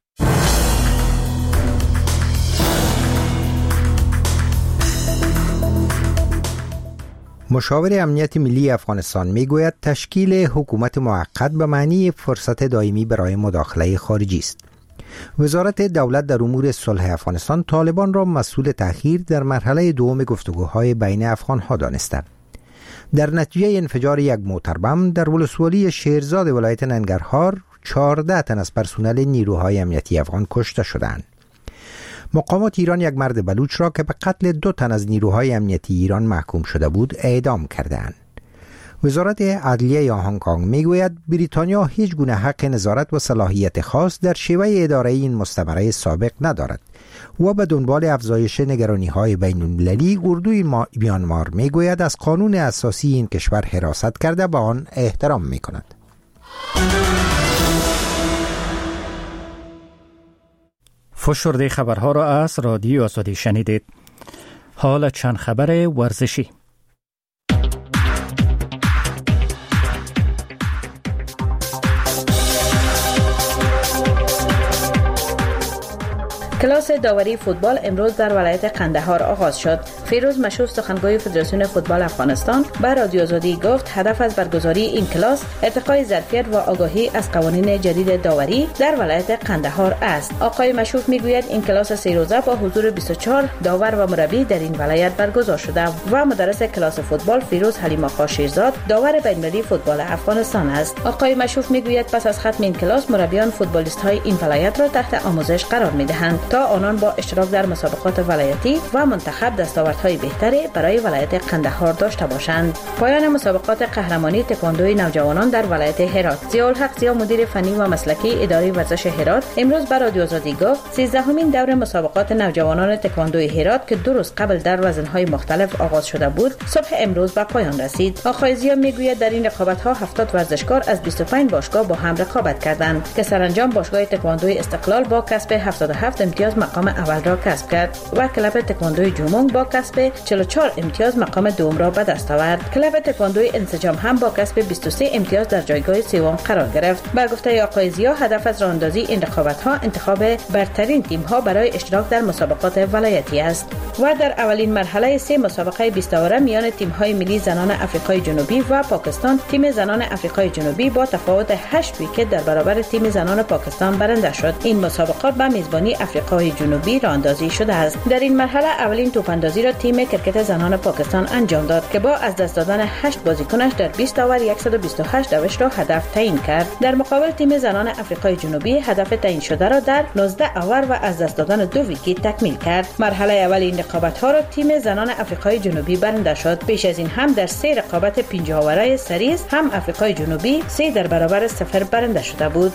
مشاور امنیت ملی افغانستان میگوید تشکیل حکومت موقت به معنی فرصت دائمی برای مداخله خارجی است. وزارت دولت در امور صلح افغانستان طالبان را مسئول تأخیر در مرحله دوم گفتگوهای بین افغانها دانسته. در نتیجه انفجار یک موتر بم در ولسوالی شیرزاد ولایت ننگرهار چهارده تن از پرسنل نیروهای امنیتی افغان کشته شدند. مقامات ایران یک مرد بلوچ را که به قتل دو تن از نیروهای امنیتی ایران محکوم شده بود اعدام کردند. وزارت عدلیه هنگ کنگ میگوید بریتانیا هیچ گونه حق نظارت و صلاحیت خاص در شیوه اداره این مستعمره سابق ندارد و به دنبال افزایش نگرانی‌های بین‌المللی اردوی میانمار میگوید از قانون اساسی این کشور حراست کرده به آن احترام میکند. فشرده خبرها را از رادیو آزادی شنیدید. حالا چند خبر ورزشی. کلاس داوری فوتبال امروز در ولایت قندهار آغاز شد. فیروز مشوف سخنگوی فدراسیون فوتبال افغانستان به رادیو آزادی گفت هدف از برگزاری این کلاس ارتقای ظرفیت و آگاهی از قوانین جدید داوری در ولایت قندهار است. آقای مشوف میگوید این کلاس سه روزه با حضور بیست و چهار داور و مربی در این ولایت برگزار شده و مدرس کلاس فوتبال فیروز حلیم آقا شیرزاد داور بین‌المللی فوتبال افغانستان است. آقای مشوف میگوید پس از ختم این کلاس مربیان فوتبالیست‌های این ولایت را تحت آموزش قرار می‌دهند تا آنان با اشتراک در مسابقات ولایتی و منتخب دستاوردهای بهتری برای ولایت قندهار داشته باشند. پایان مسابقات قهرمانی تکواندوی نوجوانان در ولایت هرات. ضیاءالحق ضیا مدیر فنی و مسلکی اداره ورزش هرات امروز به رادیو آزادی گفت سیزدهمین دور مسابقات نوجوانان تکواندوی هرات که دو روز قبل در وزنهای مختلف آغاز شده بود صبح امروز به پایان رسید. آقای ضیا میگوید در این رقابت‌ها هفتاد ورزشکار از بیست و پنج باشگاه با هم رقابت کردند که سرانجام باشگاه تکواندوی استقلال با کسب هفتاد و هفت امتیاز مقام اول را کسب کرد و کلب تکواندوی جومونگ با کسب چهل و چهار امتیاز مقام دوم را به دست آورد. کلب تکواندوی انسجام هم با کسب بیست و سه امتیاز در جایگاه سوم قرار گرفت. با گفته آقای ضیا هدف از راهاندازی این رقابت‌ها انتخاب برترین تیم‌ها برای اشتراک در مسابقات ولایتی است و در اولین مرحله سه مسابقه بیست اوره میان تیم‌های ملی زنان آفریقای جنوبی و پاکستان تیم زنان آفریقای جنوبی با تفاوت هشت ویکت در برابر تیم زنان پاکستان برنده شد. این مسابقات به میزبانی آفریقای جنوبی راهاندازی شده است. در این مرحله اولین توپاندازی را تیم کرکت زنان پاکستان انجام داد که با از دست دادن هشت بازیکنش در بیست اوور صد و بیست و هشت دوش را هدف تعیین کرد. در مقابل تیم زنان آفریقای جنوبی هدف تعیین شده را در نوزده اوور و از دست دادن دو ویکت تکمیل کرد. مرحله اول این رقابت‌ها را تیم زنان آفریقای جنوبی برنده شد. پیش از این هم در سه رقابت پنجاه اوره سریز هم آفریقای جنوبی سه در برابر صفر برنده شده بود.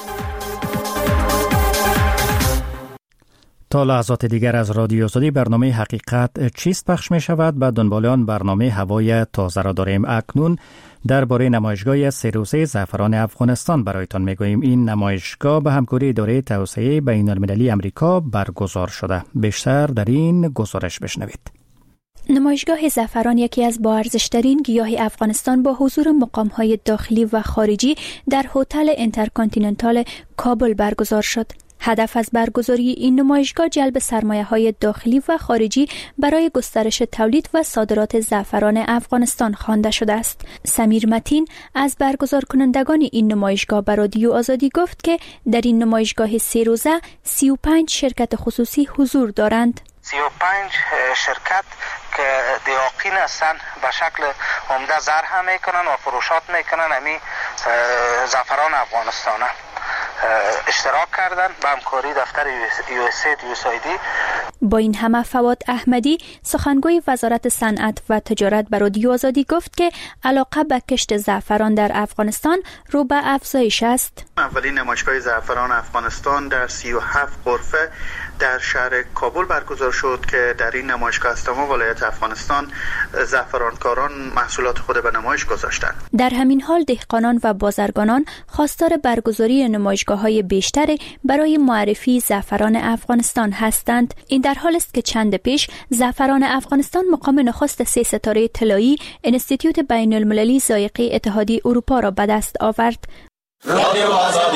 تا لحظات دیگر از رادیو آزادی برنامه حقیقت چیست پخش می شود. به دنبال آن برنامه هوای تازه را داریم. اکنون درباره نمایشگاه سه روزه زعفران افغانستان برایتان می گوییم. این نمایشگاه به همکاری اداره توسعه بین المللی امریکا برگزار شده. بیشتر در این گزارش بشنوید. نمایشگاه زعفران یکی از با ارزش‌ترین گیاه افغانستان با حضور مقام‌های داخلی و خارجی در هتل اینترکانتیننتال کابل برگزار شد. هدف از برگزاری این نمایشگاه جلب سرمایه‌های داخلی و خارجی برای گسترش تولید و صادرات زعفران افغانستان خوانده شده است. سمیر متین از برگزار کنندگان این نمایشگاه به رادیو آزادی گفت که در این نمایشگاه سه روزه سی و پنج شرکت خصوصی حضور دارند. سی و پنج شرکت که دیاقین هستند به شکل عمده زرح میکنن و فروشات میکنن همین زعفران افغانستان اشتراک کردن به همکاری دفتر یو اس اید یو اس آی دی. با این همه فواد احمدی سخنگوی وزارت صنعت و تجارت به رادیو آزادی گفت که علاقه به کشت زعفران در افغانستان رو به افزایش است. اولین نمایشگاه زعفران افغانستان در سی و هفت غرفه در شهر کابل برگزار شد که در این نمایشگاه از تمام ولایات افغانستان زعفرانکاران محصولات خود به نمایش گذاشتند. در همین حال دهقانان و بازرگانان خواستار برگزاری نمایشگاه‌های بیشتر برای معرفی زعفران افغانستان هستند. این در حال است که چند پیش زعفران افغانستان مقام نخست سه ستاره طلایی انستیتوت بین المللی ذائقه اتحادیه اروپا را به دست آورد. رادیو آزادی.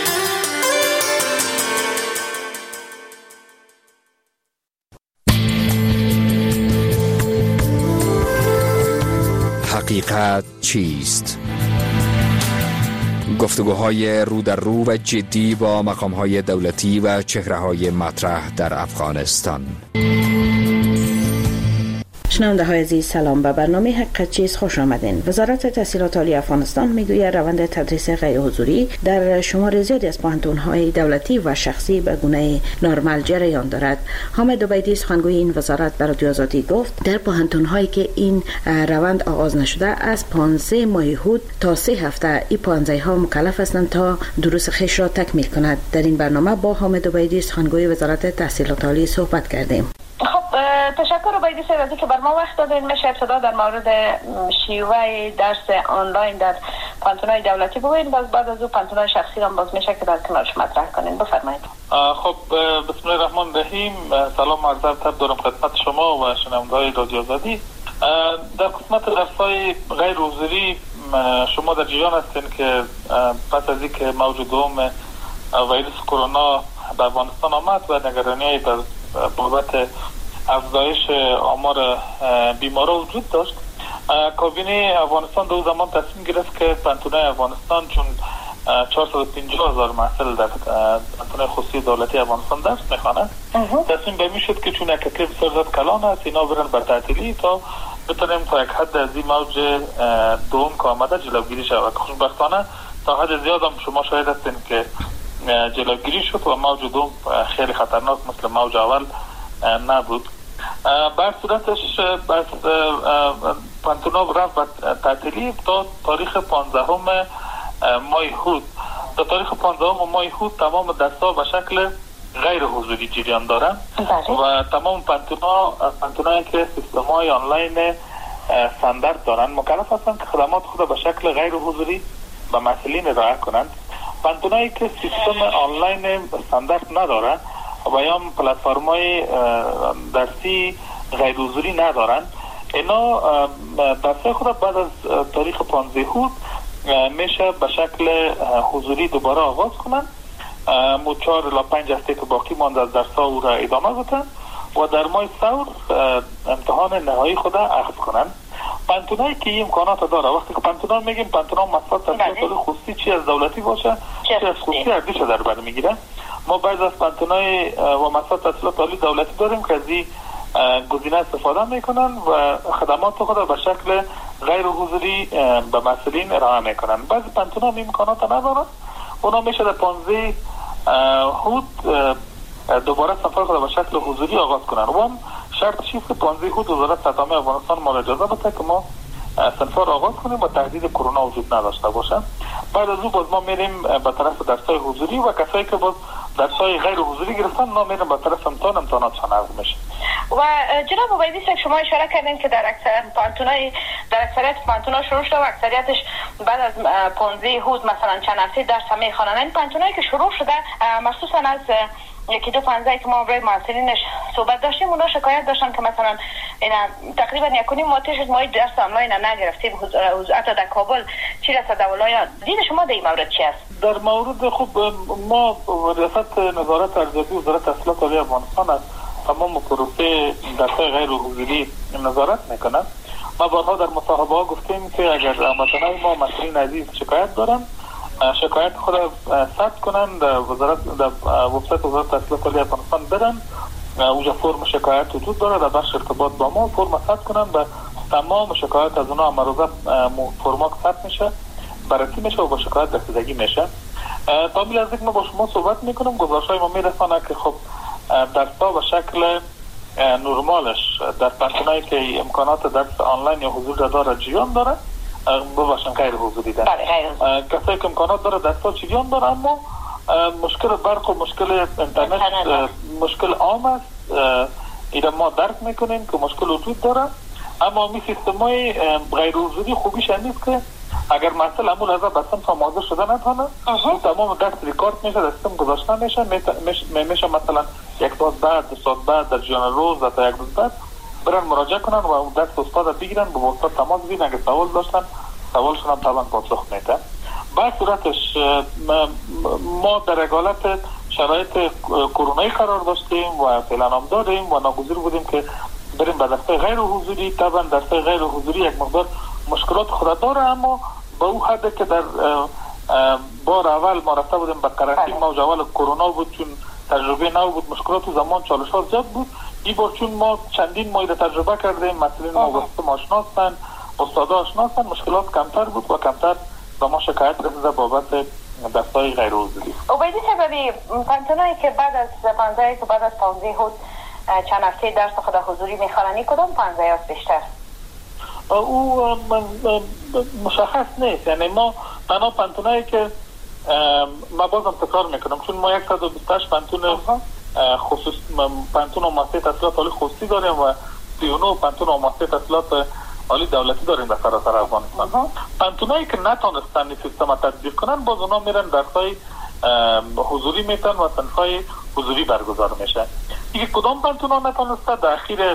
حقیقت چیست؟ گفتگوهای رو در رو و جدی با مقام‌های دولتی و چهره‌های مطرح در افغانستان. شنونده های عزیز سلام، به برنامه حقیقت چیست خوش آمدین. وزارت تحصیلات عالی افغانستان میگوید روند تدریس غیر حضوری در شمار زیادی از پوهنتون‌های دولتی و شخصی به گونه نرمال جریان دارد. حامد عبیدی سخنگوی این وزارت به رادیو آزادی گفت در پوهنتون‌هایی که این روند آغاز نشده از پانزده ماه حدود تا سه هفته این پانزده ها مکلف هستند تا دروس خویش را تکمیل کند. در این برنامه با حامد عبیدی سخنگوی وزارت تحصیلات عالی صحبت کردیم. خب تشکر عبیدی صاحب از اینکه بر ما وقت دادین. میشه ابتدا در مورد شیوه درس آنلاین در پانتونای دولتی بگوین، باز بعد از او پانتونای شخصی هم باز میشه که در کنارش مطرح کنین. بفرمایید. خب بسم الله الرحمن الرحیم. سلام عرض ادب دارم خدمت شما و شنونده‌های رادیو آزادی. در قسمت درس‌های غیر حضوری شما در جریان هستین که پس از اینکه موج دوم ویروس کرونا در افغانستان آمد و نگرانی در بابت افزایش آمار بیمارا وجود داشت، کابینه افغانستان دو زمان تصمیم گرفت که پانتونای افغانستان چون چهارصد و پنجاه هزار محصل در پانتونای خصوصی دولتی افغانستان درس میخوانند، تصمیم به می شد که چون یک تکلیف بسیار زیاد کلان است اینا برن بر تعطیلی تا بتونیم تا یک حد از این موج دوم که آمده جلوگیری شود. خوشبختانه تا حد زیاد هم شما شاهد هستین که جلوگیری شد و موج دوم خیلی خطرناک مثل موج اول نبود. بر صورتش بس پانتونا رفت به تعطیلی تا تاریخ پانزدهم ماه حدود. تا تاریخ پانزدهم ماه حدود تمام درس‌ها به شکل غیر حضوری جریان دارن و تمام پانتونا پانتونایی که سیستم‌های آنلاین استاندارد دارن مکلف هستن که خدمات خود به شکل غیر حضوری به مسئولین ارائه کنند. پانتونایی که سیستم آنلاین استاندارد ندارن و یا پلتفرم‌های درسی غیر حضوری ندارن، اینا درس‌های خود بعد از تاریخ پانزده حدود میشه به شکل حضوری دوباره آغاز کنن. مو چهار الی پنج هفته که باقی مانده از درس‌ها او را ادامه بدن و در ماه سور امتحان نهایی خود اخذ کنن. پانتونایی که این امکانات داره، وقتی که پانتونا میگیم پانتونا مسئله تحصیلات خصوصی چی از دولتی باشه چی از خصوصی هردیش در بر میگیره. ما بعض از پانتونای و مسئله تحصیلات عالی دولتی داریم که از این گزینه استفاده میکنن و خدمات خود به شکل غیر حضوری به مسئولین ارائه میکنن. بعضی پانتونا این امکانات ندارن، اونا میشه در پانزده حدود دوباره سفر خود به شکل حضوری آغاز کنن و هم شرط چیست که پانزده حدود وزارت تعلیم افغانستان ما اجازه بده که ما سنفار آغاز کنیم و تهدید کرونا وجود نداشته باشه. بعد از او باز ما میریم به طرف درس‌های حضوری و کسایی که باز درس‌های غیر حضوری گرفتن ما میریم به طرف امتحان امتحاناتشان عرض میشه. و جناب عبیدی صاحب شما اشاره کردین که در اکثر پانتونای در اکثریت پانتونا شروع شده و اکثریتش بعد از پانزده حدود مثلا چند هفته درس هم میخوانن. این پانتونایی که شروع شده مخصوصا از یکی دو پانزده که ما برای معلمینش صحبت داشتیم اونا شکایت داشتن که مثلا اینا تقریبا یکونیم ماهی شد ما درس آنلاین نگرفتیم حتی در کابل چی رسد اولای دید شما در این مورد چی است؟ در مورد خب ما ریاست نظارت ارزیابی وزارت تحصیلات عالی افغانستان از تمام پروسه درس‌های غیر حضوری نظارت میکنه. ما بارها در مصاحبه ها گفتیم که اگر هموطنان ما مسئولین عزیز شکایت دارن، شکایت خود ثبت کنن در وزارت در وبسایت وزارت تحصیلات عالی افغانستان بدن. اونجا فرم شکایت وجود داره، در بخش ارتباط با ما فرم ثبت کنن و تمام شکایت از اونها امروزه فرما ثبت میشه، بررسی میشه و با شکایت رسیدگی میشه. تا میل از یک ما با شما صحبت میکنم، گزارش‌های ما میرسانه که خب درس‌ها به شکل نرمالش در پنتونایی که امکانات درس آنلاین یا حضور داره جریان داره، ببخشن غیر حضوری داره. کسایی که امکانات داره درس‌ها جریان داره، اما مشکل برق و مشکل اینترنت مشکل عام است. اینا ما درک میکنیم که مشکل وجود داره، اما می سیستمای غیر حضوری خوبیش نیست که اگر مثلا امول از بسم آماده شده نتونه تمام درس ریکارد میشه، در سیستم گذاشته میشه، میشه مثلا یک ساعت بعد دو ساعت بعد در جریان روز تا یک روز بعد برن مراجعه کنن و درس استاد بگیرن، با استاد تماس بگیرن، اگه سوال داشتن سوالشون هم طبعا پاسخ میده. بعد صورتش ما در حالت شرایط کرونایی قرار داشتیم و فعلا داریم و ناگزیر بودیم که بریم به درس‌های غیر حضوری. طبعا درس‌های غیر حضوری یک مقدار مشکلات خود داره، اما به اون حد که در بار اول ما رفته بودیم به قرنطینه، ما اول کرونا بود، چون تجربه نو بود، مشکلات و زمان چالش‌ها زیاد بود. این بار چون ما چندین ماه تجربه کردیم، مسئولین ما با سیستم آشنا هستند، استادا آشنا هستند، مشکلات کمتر بود و کمتر به ما شکایت رسیده بابت درس‌های غیر حضوری. عبیدی سببی پنتونایی که بعد از پنجایی که بعد از پانزده هود چند هفته درس خود حضوری میخوانن، کدام پنجایی است بیشتر؟ او مشخص نیست، یعنی ما تنها پنتونایی که ما بازم تکرار میکنم، چون ما صد و بیست و هشت پنتون خصوص پنتون و مؤسسه تحصیلات عالی خصوصی داریم و سی و نه پنتون و مؤسسه تحصیلات عالی دولتی داریم در سراسر افغانستان. پنتونایی که نتونستن این سیستم تطبیق کنن، باز اونا میرن درس‌های حضوری میتن و صنف‌های حضوری برگزار میشه. دیگه کدام پنتونا نتونسته در اخیر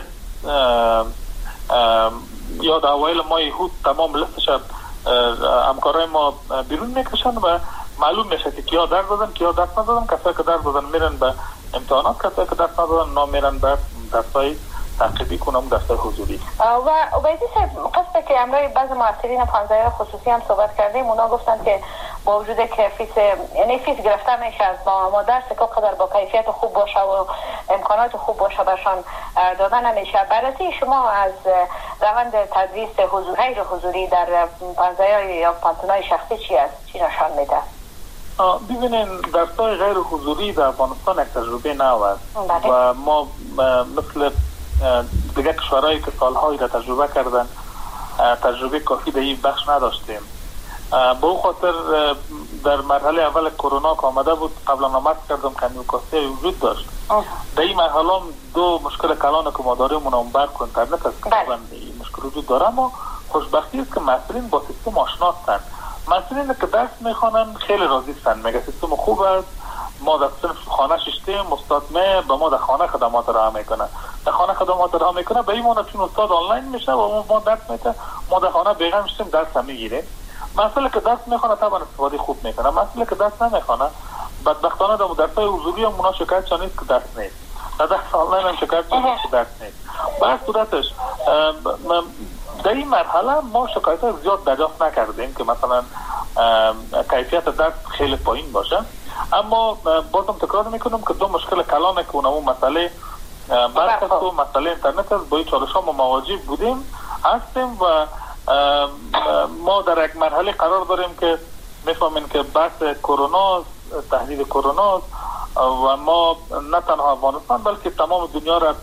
یا در اوایل ماه هود تمام لستش همکارای ما بیرون میکشن و معلوم میشه که کیا درس دادن کیا درس ندادن. کسایی که درس دادن میرن به امتحانات، کسایی که درس ندادن نا میرن به درس‌های تعقیبی کنم درس‌های حضوری. و عبیدی صاحب قصه که امروز بعضی مؤثرین پانزده خصوصی هم صحبت کردیم، اونا گفتن که با وجود که فیس یعنی فیس گرفته میشه از ما ما درس که قدر با کیفیت خوب باشه و امکانات خوب باشه برشان دادن نمیشه. بررسی شما از روند تدریس حضور غیر حضوری در پانزده یا پانتونای شخصی چی است؟ چی نشان میده؟ ببینین درس‌های غیر حضوری در افغانستان یک تجربه نو است و ما مثل دیگه کشورهایی که سالهایی را تجربه کردن تجربه کافی در این بخش نداشتیم. به اون خاطر در مرحله اول کرونا که آمده بود، قبلا نامرد کردم کمیوکاسی وجود داشت. در این مرحله هم دو مشکل کلان که ما داریم، اونم برق و اینترنت است که این مشکل وجود داره، اما خوشبختی است که مسئولین با سیستم آشنا هستند. مسئولین که درس میخوانن خیلی راضی هستند، میگه سیستم خوب است، ما در خانه ششتیم، استاد می به ما در خانه خدمات را میکنه، در خانه خدمات را میکنه به این معنی چون استاد آنلاین میشه و ما درس میته، ما در خانه بیغم شدیم درس هم میگیریم. مسئله که درس میخوانه طبعا استفاده خوب میکنه، مسئله که درس نمیخوانه بدبختانه در درس‌های حضوری هم اونا شکایت نیست که درس نیست، در درس آنلاین هم شکایت نیست که درس نیست. بعد صورتش در این مرحله ما شکایت های زیاد دریافت نکردیم که مثلا کیفیت درس خیلی پایین باشه، اما بازم تکرار میکنم که دو مشکل کلانه که اونمون مسئله برق است و مسئله اینترنت است. با این چالش ها ما مواجه بودیم هستیم و ما در یک مرحله قرار داریم که میفهمیم که بحث کرونا، تهدید کرونا و ما نه تنها افغانستان بلکه تمام دنیا را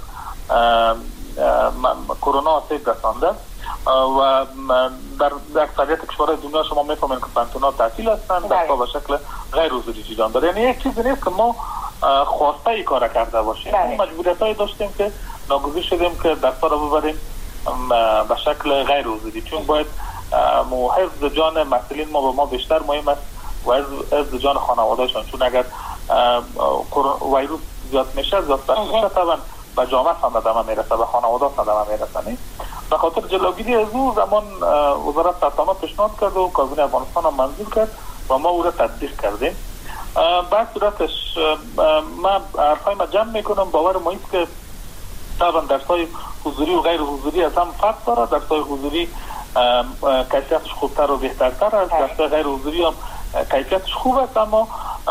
کرونا آسیب رسانده و در اکثریت کشورهای دنیا شما میفهمین که پنتونا تعطیل هستند، درس‌ها به شکل غیر حضوری جریان داره. یعنی یک چیزی نیست که ما خواسته ای کار کرده باشیم، مجبوریتایی داشتیم که ناگزیر شدیم که درس‌ها رو ببریم به شکل غیر حضوری، چون باید حفظ جان مسئولین ما به ما بیشتر مهم است و حفظ جان خانواده‌شان، چون اگر ویروس زیاد میشه زیاد بخش میشه طبعا به جامعه هم صدمه میرسه، به خانواده صدمه میرسه. به خاطر جلوگیری از او زمان وزارت سلطنت پیشنهاد کرد و کابینه افغانستان هم منظور کرد و ما او را تطبیق کردیم. بعد صورتش من حرفای ما جمع میکنم. باور ما است که طبعا درسای حضوری و غیر حضوری از هم فرق داره. درسای حضوری کیفیتش خوبتر و بهترتر است، درسای غیر حضوری هم کیفیتش خوب است، اما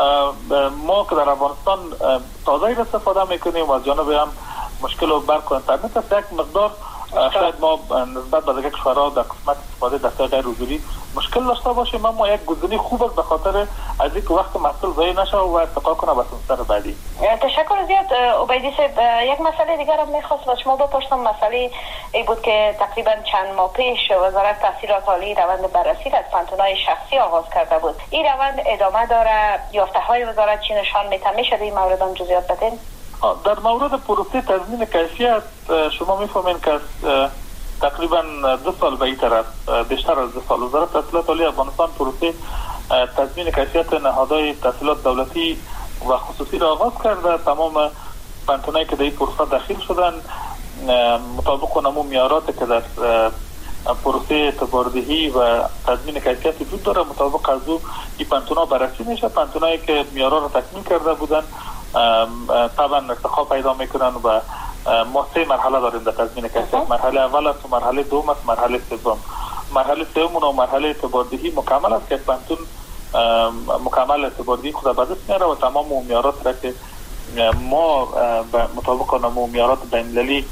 ما که در افغانستان تازه استفاده میکنیم و از جانب هم مشکل و برق و اینترنت است، یک مقدار شاید ما نسبت به دیگر کشورها در قسمت استفاده درسای غیر حضوری مشکل داشته باشیم، اما یک گزینه خوب است به خاطر از اینکه وقت محصول ضایع نشه و ارتقا کنه به سمستر بعدی. تشکر زیاد عبیدی صاحب. یک مسئله دیگر هم میخواست از شما بپرسم. مسئله ای بود که تقریبا چند ماه پیش وزارت تحصیلات عالی روند بررسی از پانتونای شخصی آغاز کرده بود. این روند ادامه داره؟ یافته های وزارت چی نشان میده؟ میشه در این مورد هم جزئیات بدین؟ در مورد پروسه تضمین کیفیت شما میفهمین که تقریبا دو سال به این طرف، بیشتر از دو سال، وزارت تحصیلات عالی افغانستان پروسه تضمین کیفیت نهادهای تحصیلات دولتی و خصوصی را آغاز کرده. تمام پانتونایی که در این پروسه داخل شدن مطابق نمو معیارات که در پروسه اعتباردهی و تضمین کیفیت وجود داره، مطابق از او این پانتونا بررسی میشه. پانتونایی که معیارات را تکمیل کرده بودن طبعا ارتقا پیدا میکنن و ما سه مرحله داریم در تضمین کیفیت. مرحله اول است و مرحله دوم است، مرحله سوم. مرحله سوم و مرحله اعتباردهی مکمل است که پانتون مکمل اعتباردهی خود به دست میاره و تمام معیارات را که ما مطابق نمو معیارات بین‌المللی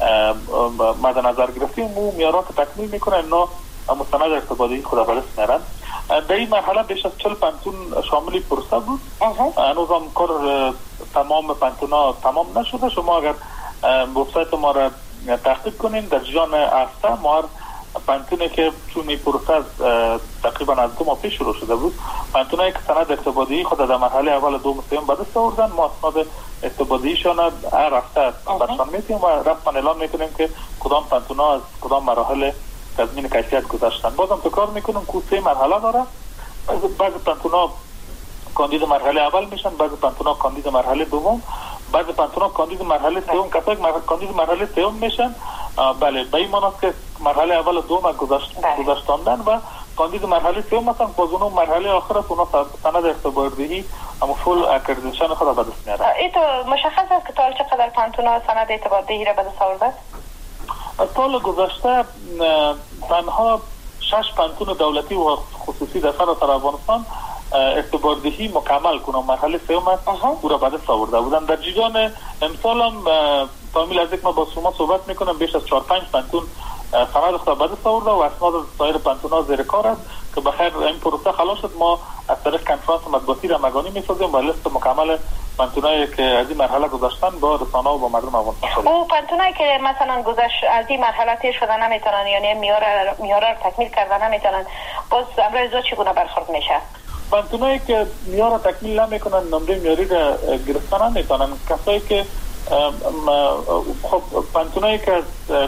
مد نظر گرفتیم و معیارات تکمیل میکنن، اینا مستند ارتباطی خود به دست میارن. در این مرحله بیش از چهل پانتون شامل پروسه بود. هنوز هم کار تمام پانتونا تمام نشده. شما اگر وبسایت ما را تحقیق کنین در جریان هفته ما پانتونی که چون این پروسه تقریبا از دو ماه پیش شروع شده بود، پانتونایی که سند ارتباطی خود در مرحله اول دو سوم به دست آوردن، ما اسناد ارتباطیشان هر هفته برشان میتیم و رسما اعلام میکنیم که کدام پانتونا از کدام مراحل تضمین کیفیت گذاشتن. بازم تکرار میکنم که سه مرحله داره. بعضی پانتونا کاندید مرحله اول میشن، بعضی پانتونا کاندید مرحله دوم، بعضی پانتونا کاندید مرحله سوم. کسایی که کاندید مرحله سوم میشن، بله به این معنی که مرحله اول و دوم گذاشتاندن و کاندید مرحله سوم مثلا باز اون مرحله آخر است، اونا سند ارتباطی اما فول اکردیشن خود به دست میارن. این تو مشخص است که تا چقدر پانتونا سند ارتباطی را به دست آورده؟ سال گذشته تنها شش پانتون دولتی و خصوصی در سراسر افغانستان ارتباطی مکمل کنه مرحله سوم است او را به دست آورده بودن. در جریان امسال هم کامل از یک ما با شما صحبت میکنم بیش از چهار پنج پانتون سند خود به دست آورده و اسناد سایر پانتونا زیر کار است که بخیر این پروسه خلاص شد. ما از طریق کنفرانس مطبوعاتی را مگانی میسازیم و لیست مکمل پانتونایی که از این مرحله گذاشتن با رسانه و با مردم افغانستان شده. او پانتونایی که مثلا گذشت از این مرحله تیر شدن نمیتونن، یعنی معیار معیار را تکمیل کردن نمیتونن، باز امروز چه چگونه برخورد میشه؟ پانتونایی که معیار را تکمیل نمیکنن، نمره معیاری را گرفتن نمیتونن. کسایی که خب پانتونایی که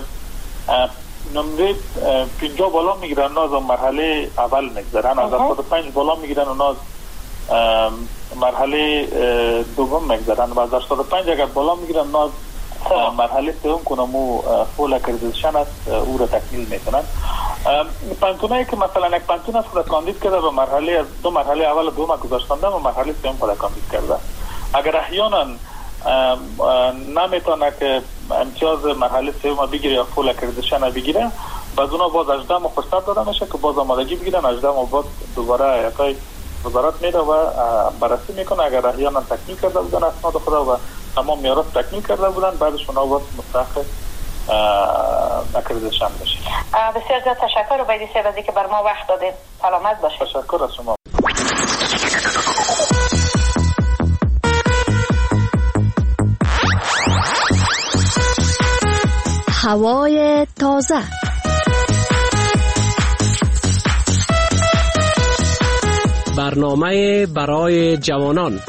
نمره پنجاه بالا میگیرن از مرحله اول میگذرن، از هفتاد و پنج بالا میگیرن اونا از مرحله دوم میگذرن و از هشتاد و پنج اگر بالا میگیرن اونا از مرحله سوم کنم و فول اکردیشن است او را تکمیل میکنن. پانتونایی که مثلا یک پانتون است خود کاندید کرده به مرحله از دو مرحله اول و دوم گذاشتن و مرحله سوم خود کاندید کرده، اگر احیانا نمیتونه که امتیاز مرحله سوم بگیره یا فول اکردیشن بگیره، باز اونا باز هجده ماه فرصت داده میشه که باز آمادگی بگیرن، هجده ماه بعد دوباره یکای وزارت میره و بررسی میکنه. اگر احیانا تکمیل کرده بودن اسناد خود و تمام معیارات تکمیل کرده بودن، بعدش اونا باز مستحق اکردیشن بشه. بسیار زیاد تشکر عبیدی صاحب از اینکه بر ما وقت دادید. سلامت باشید. تشکر از شما. هوای تازه. برنامه برای جوانان.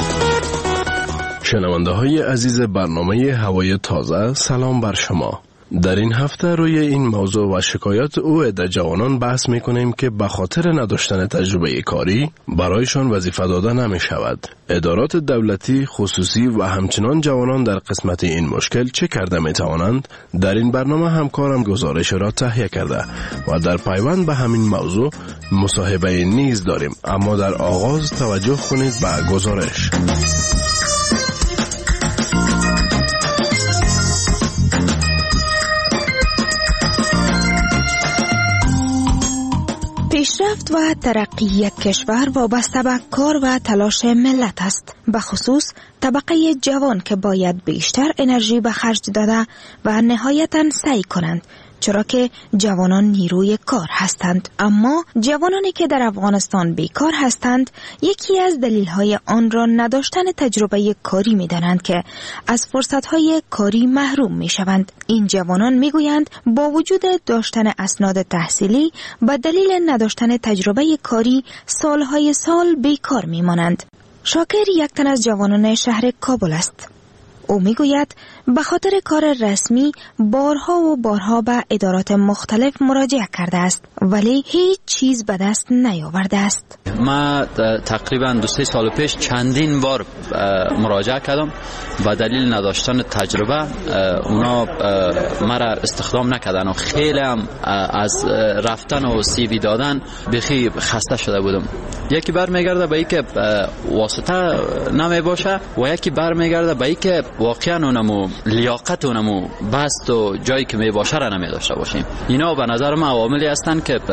شنونده های عزیز برنامه هوای تازه، سلام بر شما. در این هفته روی این موضوع و شکایات او عده جوانان بحث میکنیم که به خاطر نداشتن تجربه کاری برایشان وظیفه داده نمی شود. ادارات دولتی، خصوصی و همچنان جوانان در قسمت این مشکل چه کرده می توانند؟ در این برنامه همکارم گزارش را تهیه کرده و در پیوند به همین موضوع مصاحبه نیز داریم، اما در آغاز توجه کنید به گزارش. پیشرفت و ترقی یک کشور وابسته به کار و تلاش ملت است، به خصوص طبقه جوان که باید بیشتر انرژی به خرج داده و نهایتاً سعی کنند، چرا که جوانان نیروی کار هستند. اما جوانانی که در افغانستان بیکار هستند یکی از دلیل‌های آن را نداشتن تجربه کاری می‌دانند که از فرصت‌های کاری محروم می‌شوند. این جوانان می‌گویند با وجود داشتن اسناد تحصیلی به دلیل نداشتن تجربه کاری سالهای سال بیکار می‌مانند. شاکر یک تن از جوانان شهر کابل است. او میگوید به خاطر کار رسمی بارها و بارها به ادارات مختلف مراجعه کرده است ولی هیچ چیز به دست نیاورده است. ما تقریبا دو سه سال پیش چندین بار مراجعه کردم، به دلیل نداشتن تجربه اونا مرا استخدام نکردن و خیلی هم از رفتن و سی وی دادن بخی خسته شده بودم. یکی بر میگرده به ای که واسطه نمی باشه و یکی بر میگرده به ای که واقعا اونمو لیاقت اونمو بست و جایی که می باشه را نمی داشته باشیم. اینا به نظر من عواملی هستند که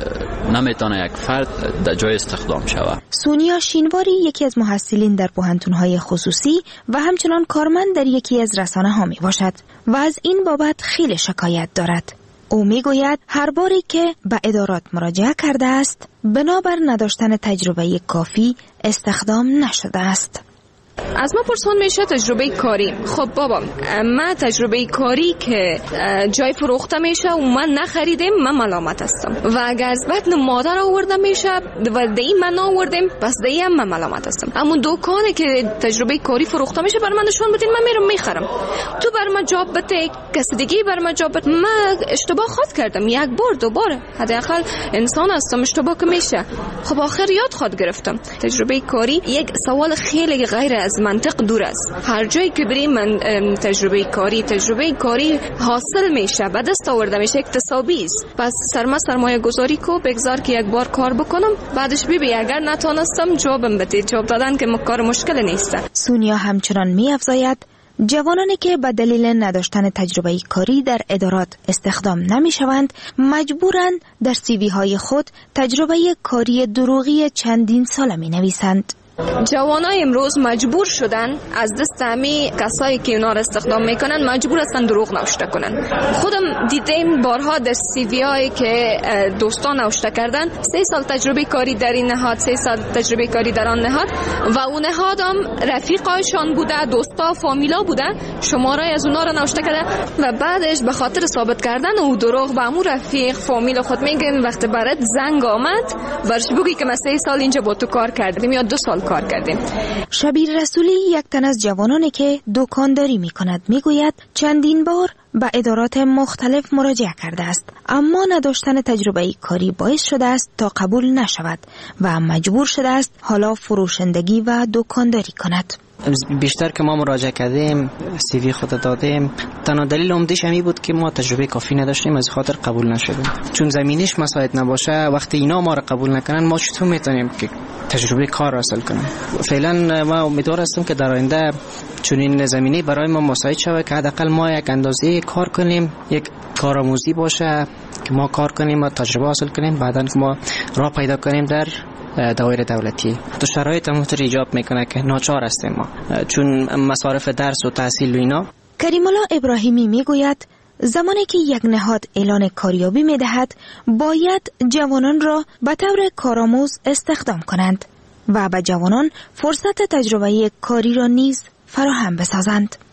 نمیتونه یک فرد در جای استخدام شود. سونیا شینواری یکی از محصلین در پوهنتون‌های خصوصی و همچنان کارمند در یکی از رسانه‌ها می باشد و از این بابت خیلی شکایت دارد. او میگوید هر باری که به ادارات مراجعه کرده است بنابر نداشتن تجربه کافی استخدام نشده است. از ما پرسان میشه تجربه کاری. خب بابا من تجربه کاری که جای فروخته میشه و من نخریدم من ملامت هستم و اگر از بطن مادر آورده میشه و دی من آوردم پس دی هم من ملامت هستم. اما دکانی که تجربه کاری فروخته میشه بر من نشون بدین من میرم میخرم. تو بر من جاب بده، کسی دیگه بر من جاب بده. من اشتباه خود کردم یک بار دو بار، حداقل انسان هستم اشتباه که میشه. خب آخر یاد خود گرفتم. تجربه کاری یک سوال خیلی غیر از منطق دور است. هر جایی که بریم من تجربه کاری تجربه کاری حاصل میشه، به دست آورده میشه، اکتسابی است. پس سرما سرمایه گذاری کو بگذار که یک بار کار بکنم بعدش ببین اگر نتونستم جوابم بده. جواب دادن که کار مشکل نیست. سونیا همچنان می‌افزاید جوانانی که به دلیل نداشتن تجربه کاری در ادارات استخدام نمی‌شوند مجبورند در سی وی های خود تجربه کاری دروغی چندین ساله می‌نویسند. جوانای امروز مجبور شدن از دست همه کسایی که اونا را استخدام میکنن مجبور هستن دروغ نوشته کنن. خودم دیدم بارها در سی وی هایی که دوستان نوشته کردن سه سال تجربه کاری در این نهاد، سه سال تجربه کاری در آن نهاد و اون نهاد هم رفیقایشان بوده، دوستا فامیلا بوده، شماره از اونا را نوشته کردن و بعدش به خاطر ثابت کردن او دروغ به امو رفیق فامیل خود میگن وقتی برات زنگ آمد برش بگی که من سه سال اینجا با تو کار کردم یا دو سال کار کردیم. شبیر رسولی یک تن از جوانانی که دکانداری می کند می گوید چندین بار به ادارات مختلف مراجعه کرده است اما نداشتن تجربه کاری باعث شده است تا قبول نشود و مجبور شده است حالا فروشندگی و دکانداری کند. بیشتر که ما مراجعه کردیم سی وی خود دادیم تنها دلیل عمده‌اش همین بود که ما تجربه کافی نداشتیم از خاطر قبول نشدیم. چون زمینش مساعد نباشه وقتی اینا ما را قبول نکنن ما چطور میتونیم که تجربه کار حاصل کنیم؟ فعلا ما امیدوار هستیم که در آینده چون این زمینه برای ما مساعد شود که حداقل ما یک اندازه کار کنیم، یک کارآموزی باشه که ما کار کنیم و تجربه حاصل کنیم، بعداً که ما راه پیدا کنیم در دایر دولتی. تو شرایط همونطور ایجاب میکنه که ناچار هستیم ما چون مصارف درس و تحصیل و اینا. کریم الله ابراهیمی میگوید زمانی که یک نهاد اعلان کاریابی میدهد باید جوانان را به طور کارآموز استخدام کنند و به جوانان فرصت تجربه کاری را نیز فراهم بسازند.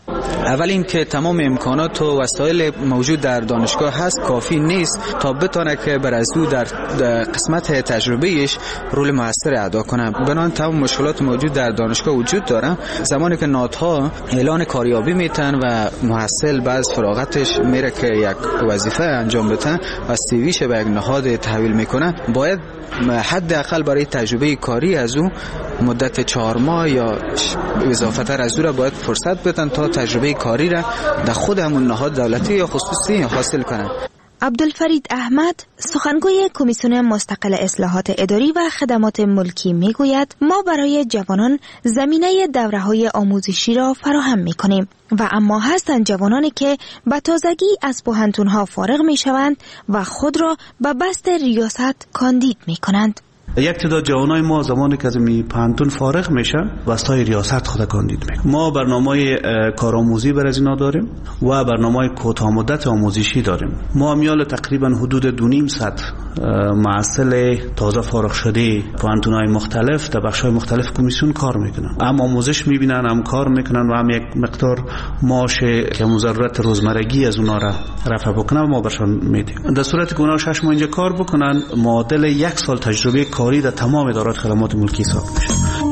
اول این که تمام امکانات و وسایل موجود در دانشگاه هست کافی نیست تا بتونه که بر از او در قسمت تجربهش رول موثر ادا کنه. بنابراین تمام مشکلات موجود در دانشگاه وجود داره. زمانی که نهادها اعلان کاریابی میتن و محصل بعد فراغتش میره که یک وظیفه انجام بده و سیویش به یک نهاد تحویل میکنه، باید حداقل برای تجربه کاری از او مدت چهار ماه یا اضافه تر از او را باید فرصت بدن تا تجربه کاری را در خود همون نهاد دولتی یا خصوصی حاصل کنند. عبدالفرید احمد سخنگوی کمیسیون مستقل اصلاحات اداری و خدمات ملکی میگوید ما برای جوانان زمینه دوره‌های آموزشی را فراهم می‌کنیم و اما هستند جوانانی که به تازگی از پوهنتون‌ها فارغ می‌شوند و خود را به بست ریاست کاندید می‌کنند. یک تعداد جوانای ما زمانی که از می پانتون فارغ میشن واسطای ریاست خود کاندید میکنن. ما برنامه کارآموزی بر از اینا داریم و برنامه کوتاه مدت آموزشی داریم. ما میال تقریبا حدود دو نیم صد معسل تازه فارغ شده پانتونای مختلف در بخشای مختلف کمیسیون کار میکنن. هم آموزش میبینن، هم کار میکنن و هم یک مقدار معاش که ضرورت روزمرگی از اونها را رفع بکنن ما برشان میدیم. در صورتی که اونها شش ماه اینجا کار بکنن معادل یک سال تجربه کاری در تمام ادارات خدمات ملکی حساب میشه.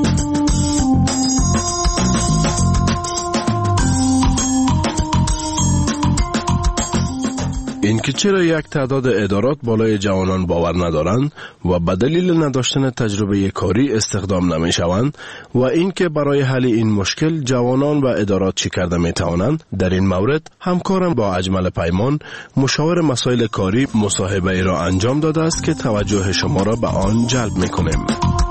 اینکه چرا یک تعداد ادارات بالای جوانان باور ندارند و به دلیل نداشتن تجربه کاری استخدام نمیشوند و اینکه برای حل این مشکل جوانان و ادارات چی کرده میتوانند، در این مورد همکارم با اجمل پیمان مشاور مسائل کاری مصاحبه ای را انجام داده است که توجه شما را به آن جلب میکنیم.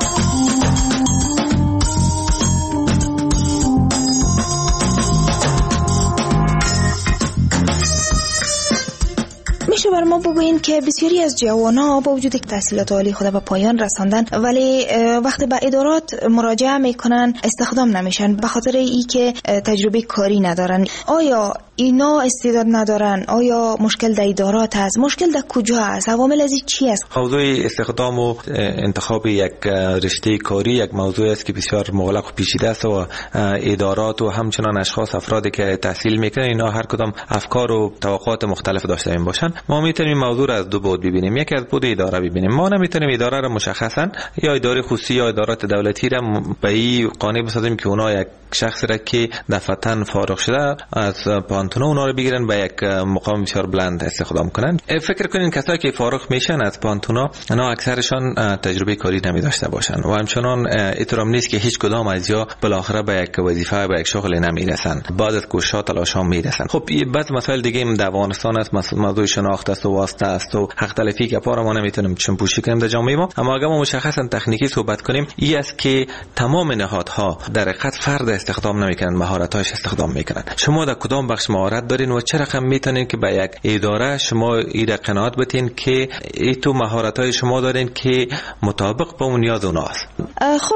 میشه بر ما بگوین که بسیاری از جوانها با وجود تحصیلات عالی خود به پایان رساندن ولی وقتی به ادارات مراجعه میکنن استخدام نمیشن به خاطر ای که تجربه کاری ندارن. آیا اینا استعداد ندارن؟ آیا مشکل در ادارات هست؟ مشکل در کجا هست؟ عوامل از چی است؟ موضوع استخدام و انتخاب یک رشته کاری یک موضوع است که بسیار مغلق و پیچیده است و ادارات و همچنان اشخاص افرادی که تحصیل میکنن اینا هر کدام افکار و توقعات مختلف داشته باشن. ما میتونیم موضوع را از دو بعد ببینیم. یکی از بعد اداره ببینیم. ما نمیتونیم اداره را مشخصا یا اداره خصوصی یا ادارات دولتی را به این قانع بسازیم که اونا یک شخص را که دفعتاً فارغ شده از پانتون اونا رو بگیرن به یک مقام بسیار بلند استخدام کنن. فکر کنین کسایی که فارغ میشن از پانتونا اونا اکثرشان تجربه کاری نمی داشته باشن و همچنان احترام نیست که هیچ کدام از یا بالاخره به یک وظیفه به یک شغل نمیرسن، بعد از کوشش تلاش ها میرسن. خب بعض مسائل دیگه هم در افغانستان است، موضوع شناخت است و واسطه است و حق تلفی که پارا ما نمیتونیم چشم پوشی کنیم در جامعه ما. اما اگر ما مشخصا تکنیکی صحبت کنیم این است که تمام نهادها در حقیقت فرد استخدام نمیکنن، مهارت‌هاش استخدام میکنن. شما در کدام بخش مهارت دارین و چه رقم میتونین که به یک اداره شما ایده قناعت بتین که ای تو مهارت‌های شما دارین که مطابق با اون نیاز اوناست. خب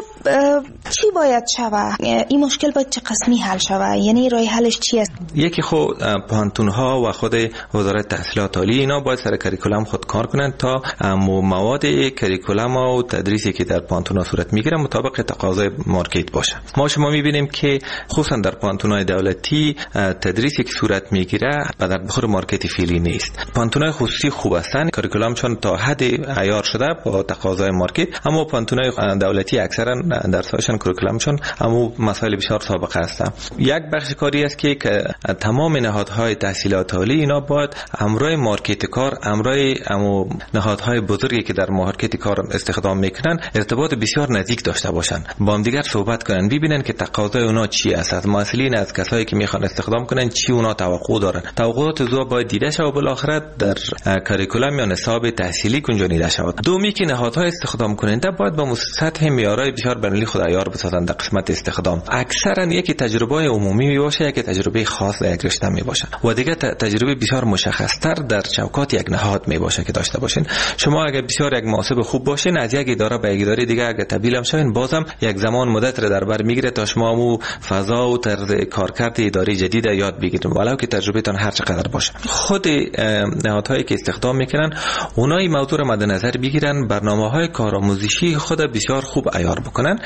چی باید شود؟ این مشکل باید چه قسمی حل شود؟ یعنی راه حلش چی است؟ یکی خود پانتون‌ها و خود وزارت تحصیلات عالی اینا باید سر کریکولم خود کار کنن تا مواد کریکولم و تدریسی که در پانتون‌ها صورت میگیره مطابق تقاضای مارکت باشه. ما شما میبینیم که خصوصا در پانتون‌های دولتی تدریسی که صورت میگیره و در بخور مارکت فعلی نیست. پانتون‌های خصوصی خوب هستن، کریکولمشون تا حد عیار شده با تقاضای مارکت، اما پانتون‌های دولتی اکثرا درس‌هاشون کریکولمشون اما مسائل بسیار سابقه هستن. یک بخش کاری است که تمام نهادهای تحصیلات عالی اینا باید امرای مارکت کار، امرای امو نهادهای بزرگی که در مارکت کار استخدام میکنن ارتباط بسیار نزدیک داشته باشن، با هم دیگر صحبت کنن، ببینن که تقاضای اونا چی است، از مسئولین از کسایی که میخوان استخدام کنن چی اونا توقع دارن. توقعات زو باید دیده شود و بالاخره در کریکولم یا نصاب تحصیلی گنجانیده شود. دومی که نهادهای استخدام کننده باید با سطح معیارهای بسیار بین‌المللی خود عیار بسازن در قسمت استخدام. اکثرا یکی تجربه عمومی می باشه، یکی تجربه خاص در یک رشته می باشه و دیگه تجربه بسیار مشخص تر در چوکات یک نهاد می باشه که داشته باشین. شما اگر بسیار یک محاسب خوب باشین از یک اداره به یک اداره دیگه اگر تبدیل هم شوین بازم یک زمان مدت را در بر میگیره تا شما مو فضا و طرز کارکرد اداره جدید یاد بگیرید ولو که تجربهتون هر چقدر باشه. خود نهادهایی که استخدام میکنن اونایی موضوع را مد نظر بگیرن، برنامه‌های کارآموزشی خود بسیار خوب عیار بکنن که کار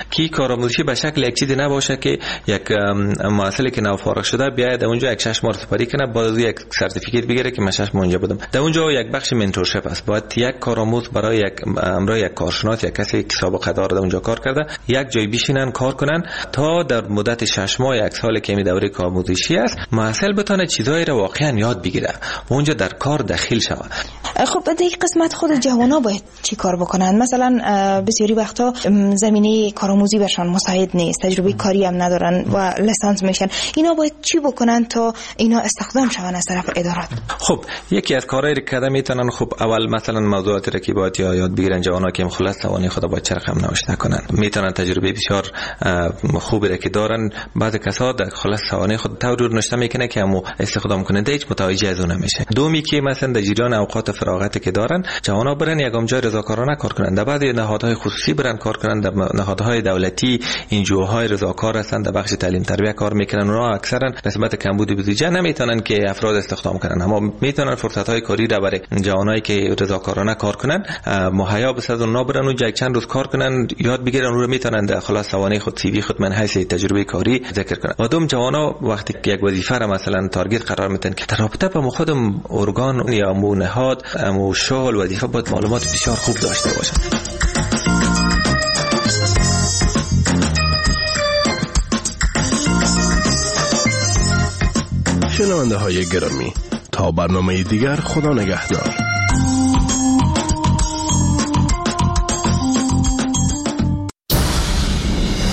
کارآموزشی به شکل یک چیزی نباشه که یک محصلی که نو فارغ شده بیاید اونجا یک شش ماه سپری کنه، بعد یک سرتیفیکیت بگیره که من شش ماه اونجا بودم. در اونجا یک بخش منتورشپ است. باید یک کارآموز برای یک امرا یک کارشناس یا کسی که سابقه داره در اونجا کار کرده یک جای بشینن کار کنن تا در مدت شش ماه یک سال که می دوره کارآموزشی است محصل بتونه چیزایی را واقعا یاد بگیره و اونجا در کار داخل شود. خب در این قسمت خود جوانا باید چی کار بکنن؟ مثلا بسیاری وقتا زمینه کارآموزی برشان مساعد نیست، تجربه کاری هم ندارن و لیسانس میشن. اینا باید چی بکنن تا اینا استخدام شون از طرف ادارات؟ خب یکی از کارهایی که کردن میتونن خب اول مثلا موضوعاتی را که باید یا یاد بگیرن جوانا که مخالط سوانه خود با چرخ هم نوشته کنن. میتونن تجربه بسیار خوبی را که دارن، بعضی کسا در خلاص سوانه خود طور نوشته میکنه که همو استخدام کننده هیچ متوجه از اون نمیشه. دومی که مثلا در جریان اوقات فراغتی که دارن جوانا برن یگام جای رضاکارانه کار کنن، در بعضی نهادهای خصوصی برن کار کنن، در نهادهای دولتی انجیوهای رضاکار هستند در بخش تعلیم تربیت کار میکنن. اونها اکثرا نسبت کمبود بودجه نمیتونن که افراد استخدام کنن، اما میتونن فرصت‌های کاری را برای جوانایی که رضاکارانه کار کنن مهیا بسازن، اونها برن اونجا یک چند روز کار کنن، یاد بگیرن، اون رو میتونن در خلاص سوانه خود سی وی خود من حیث تجربه کاری ذکر کنن. و دوم جوانا وقتی که یک وظیفه را مثلا تارگت قرار میدن که در رابطه با خودم ارگان یا مو نهاد مو شغل وظیفه باید معلومات بسیار خوب داشته باشن. شنونده های گرامی، تا برنامه دیگر خدا نگهدار.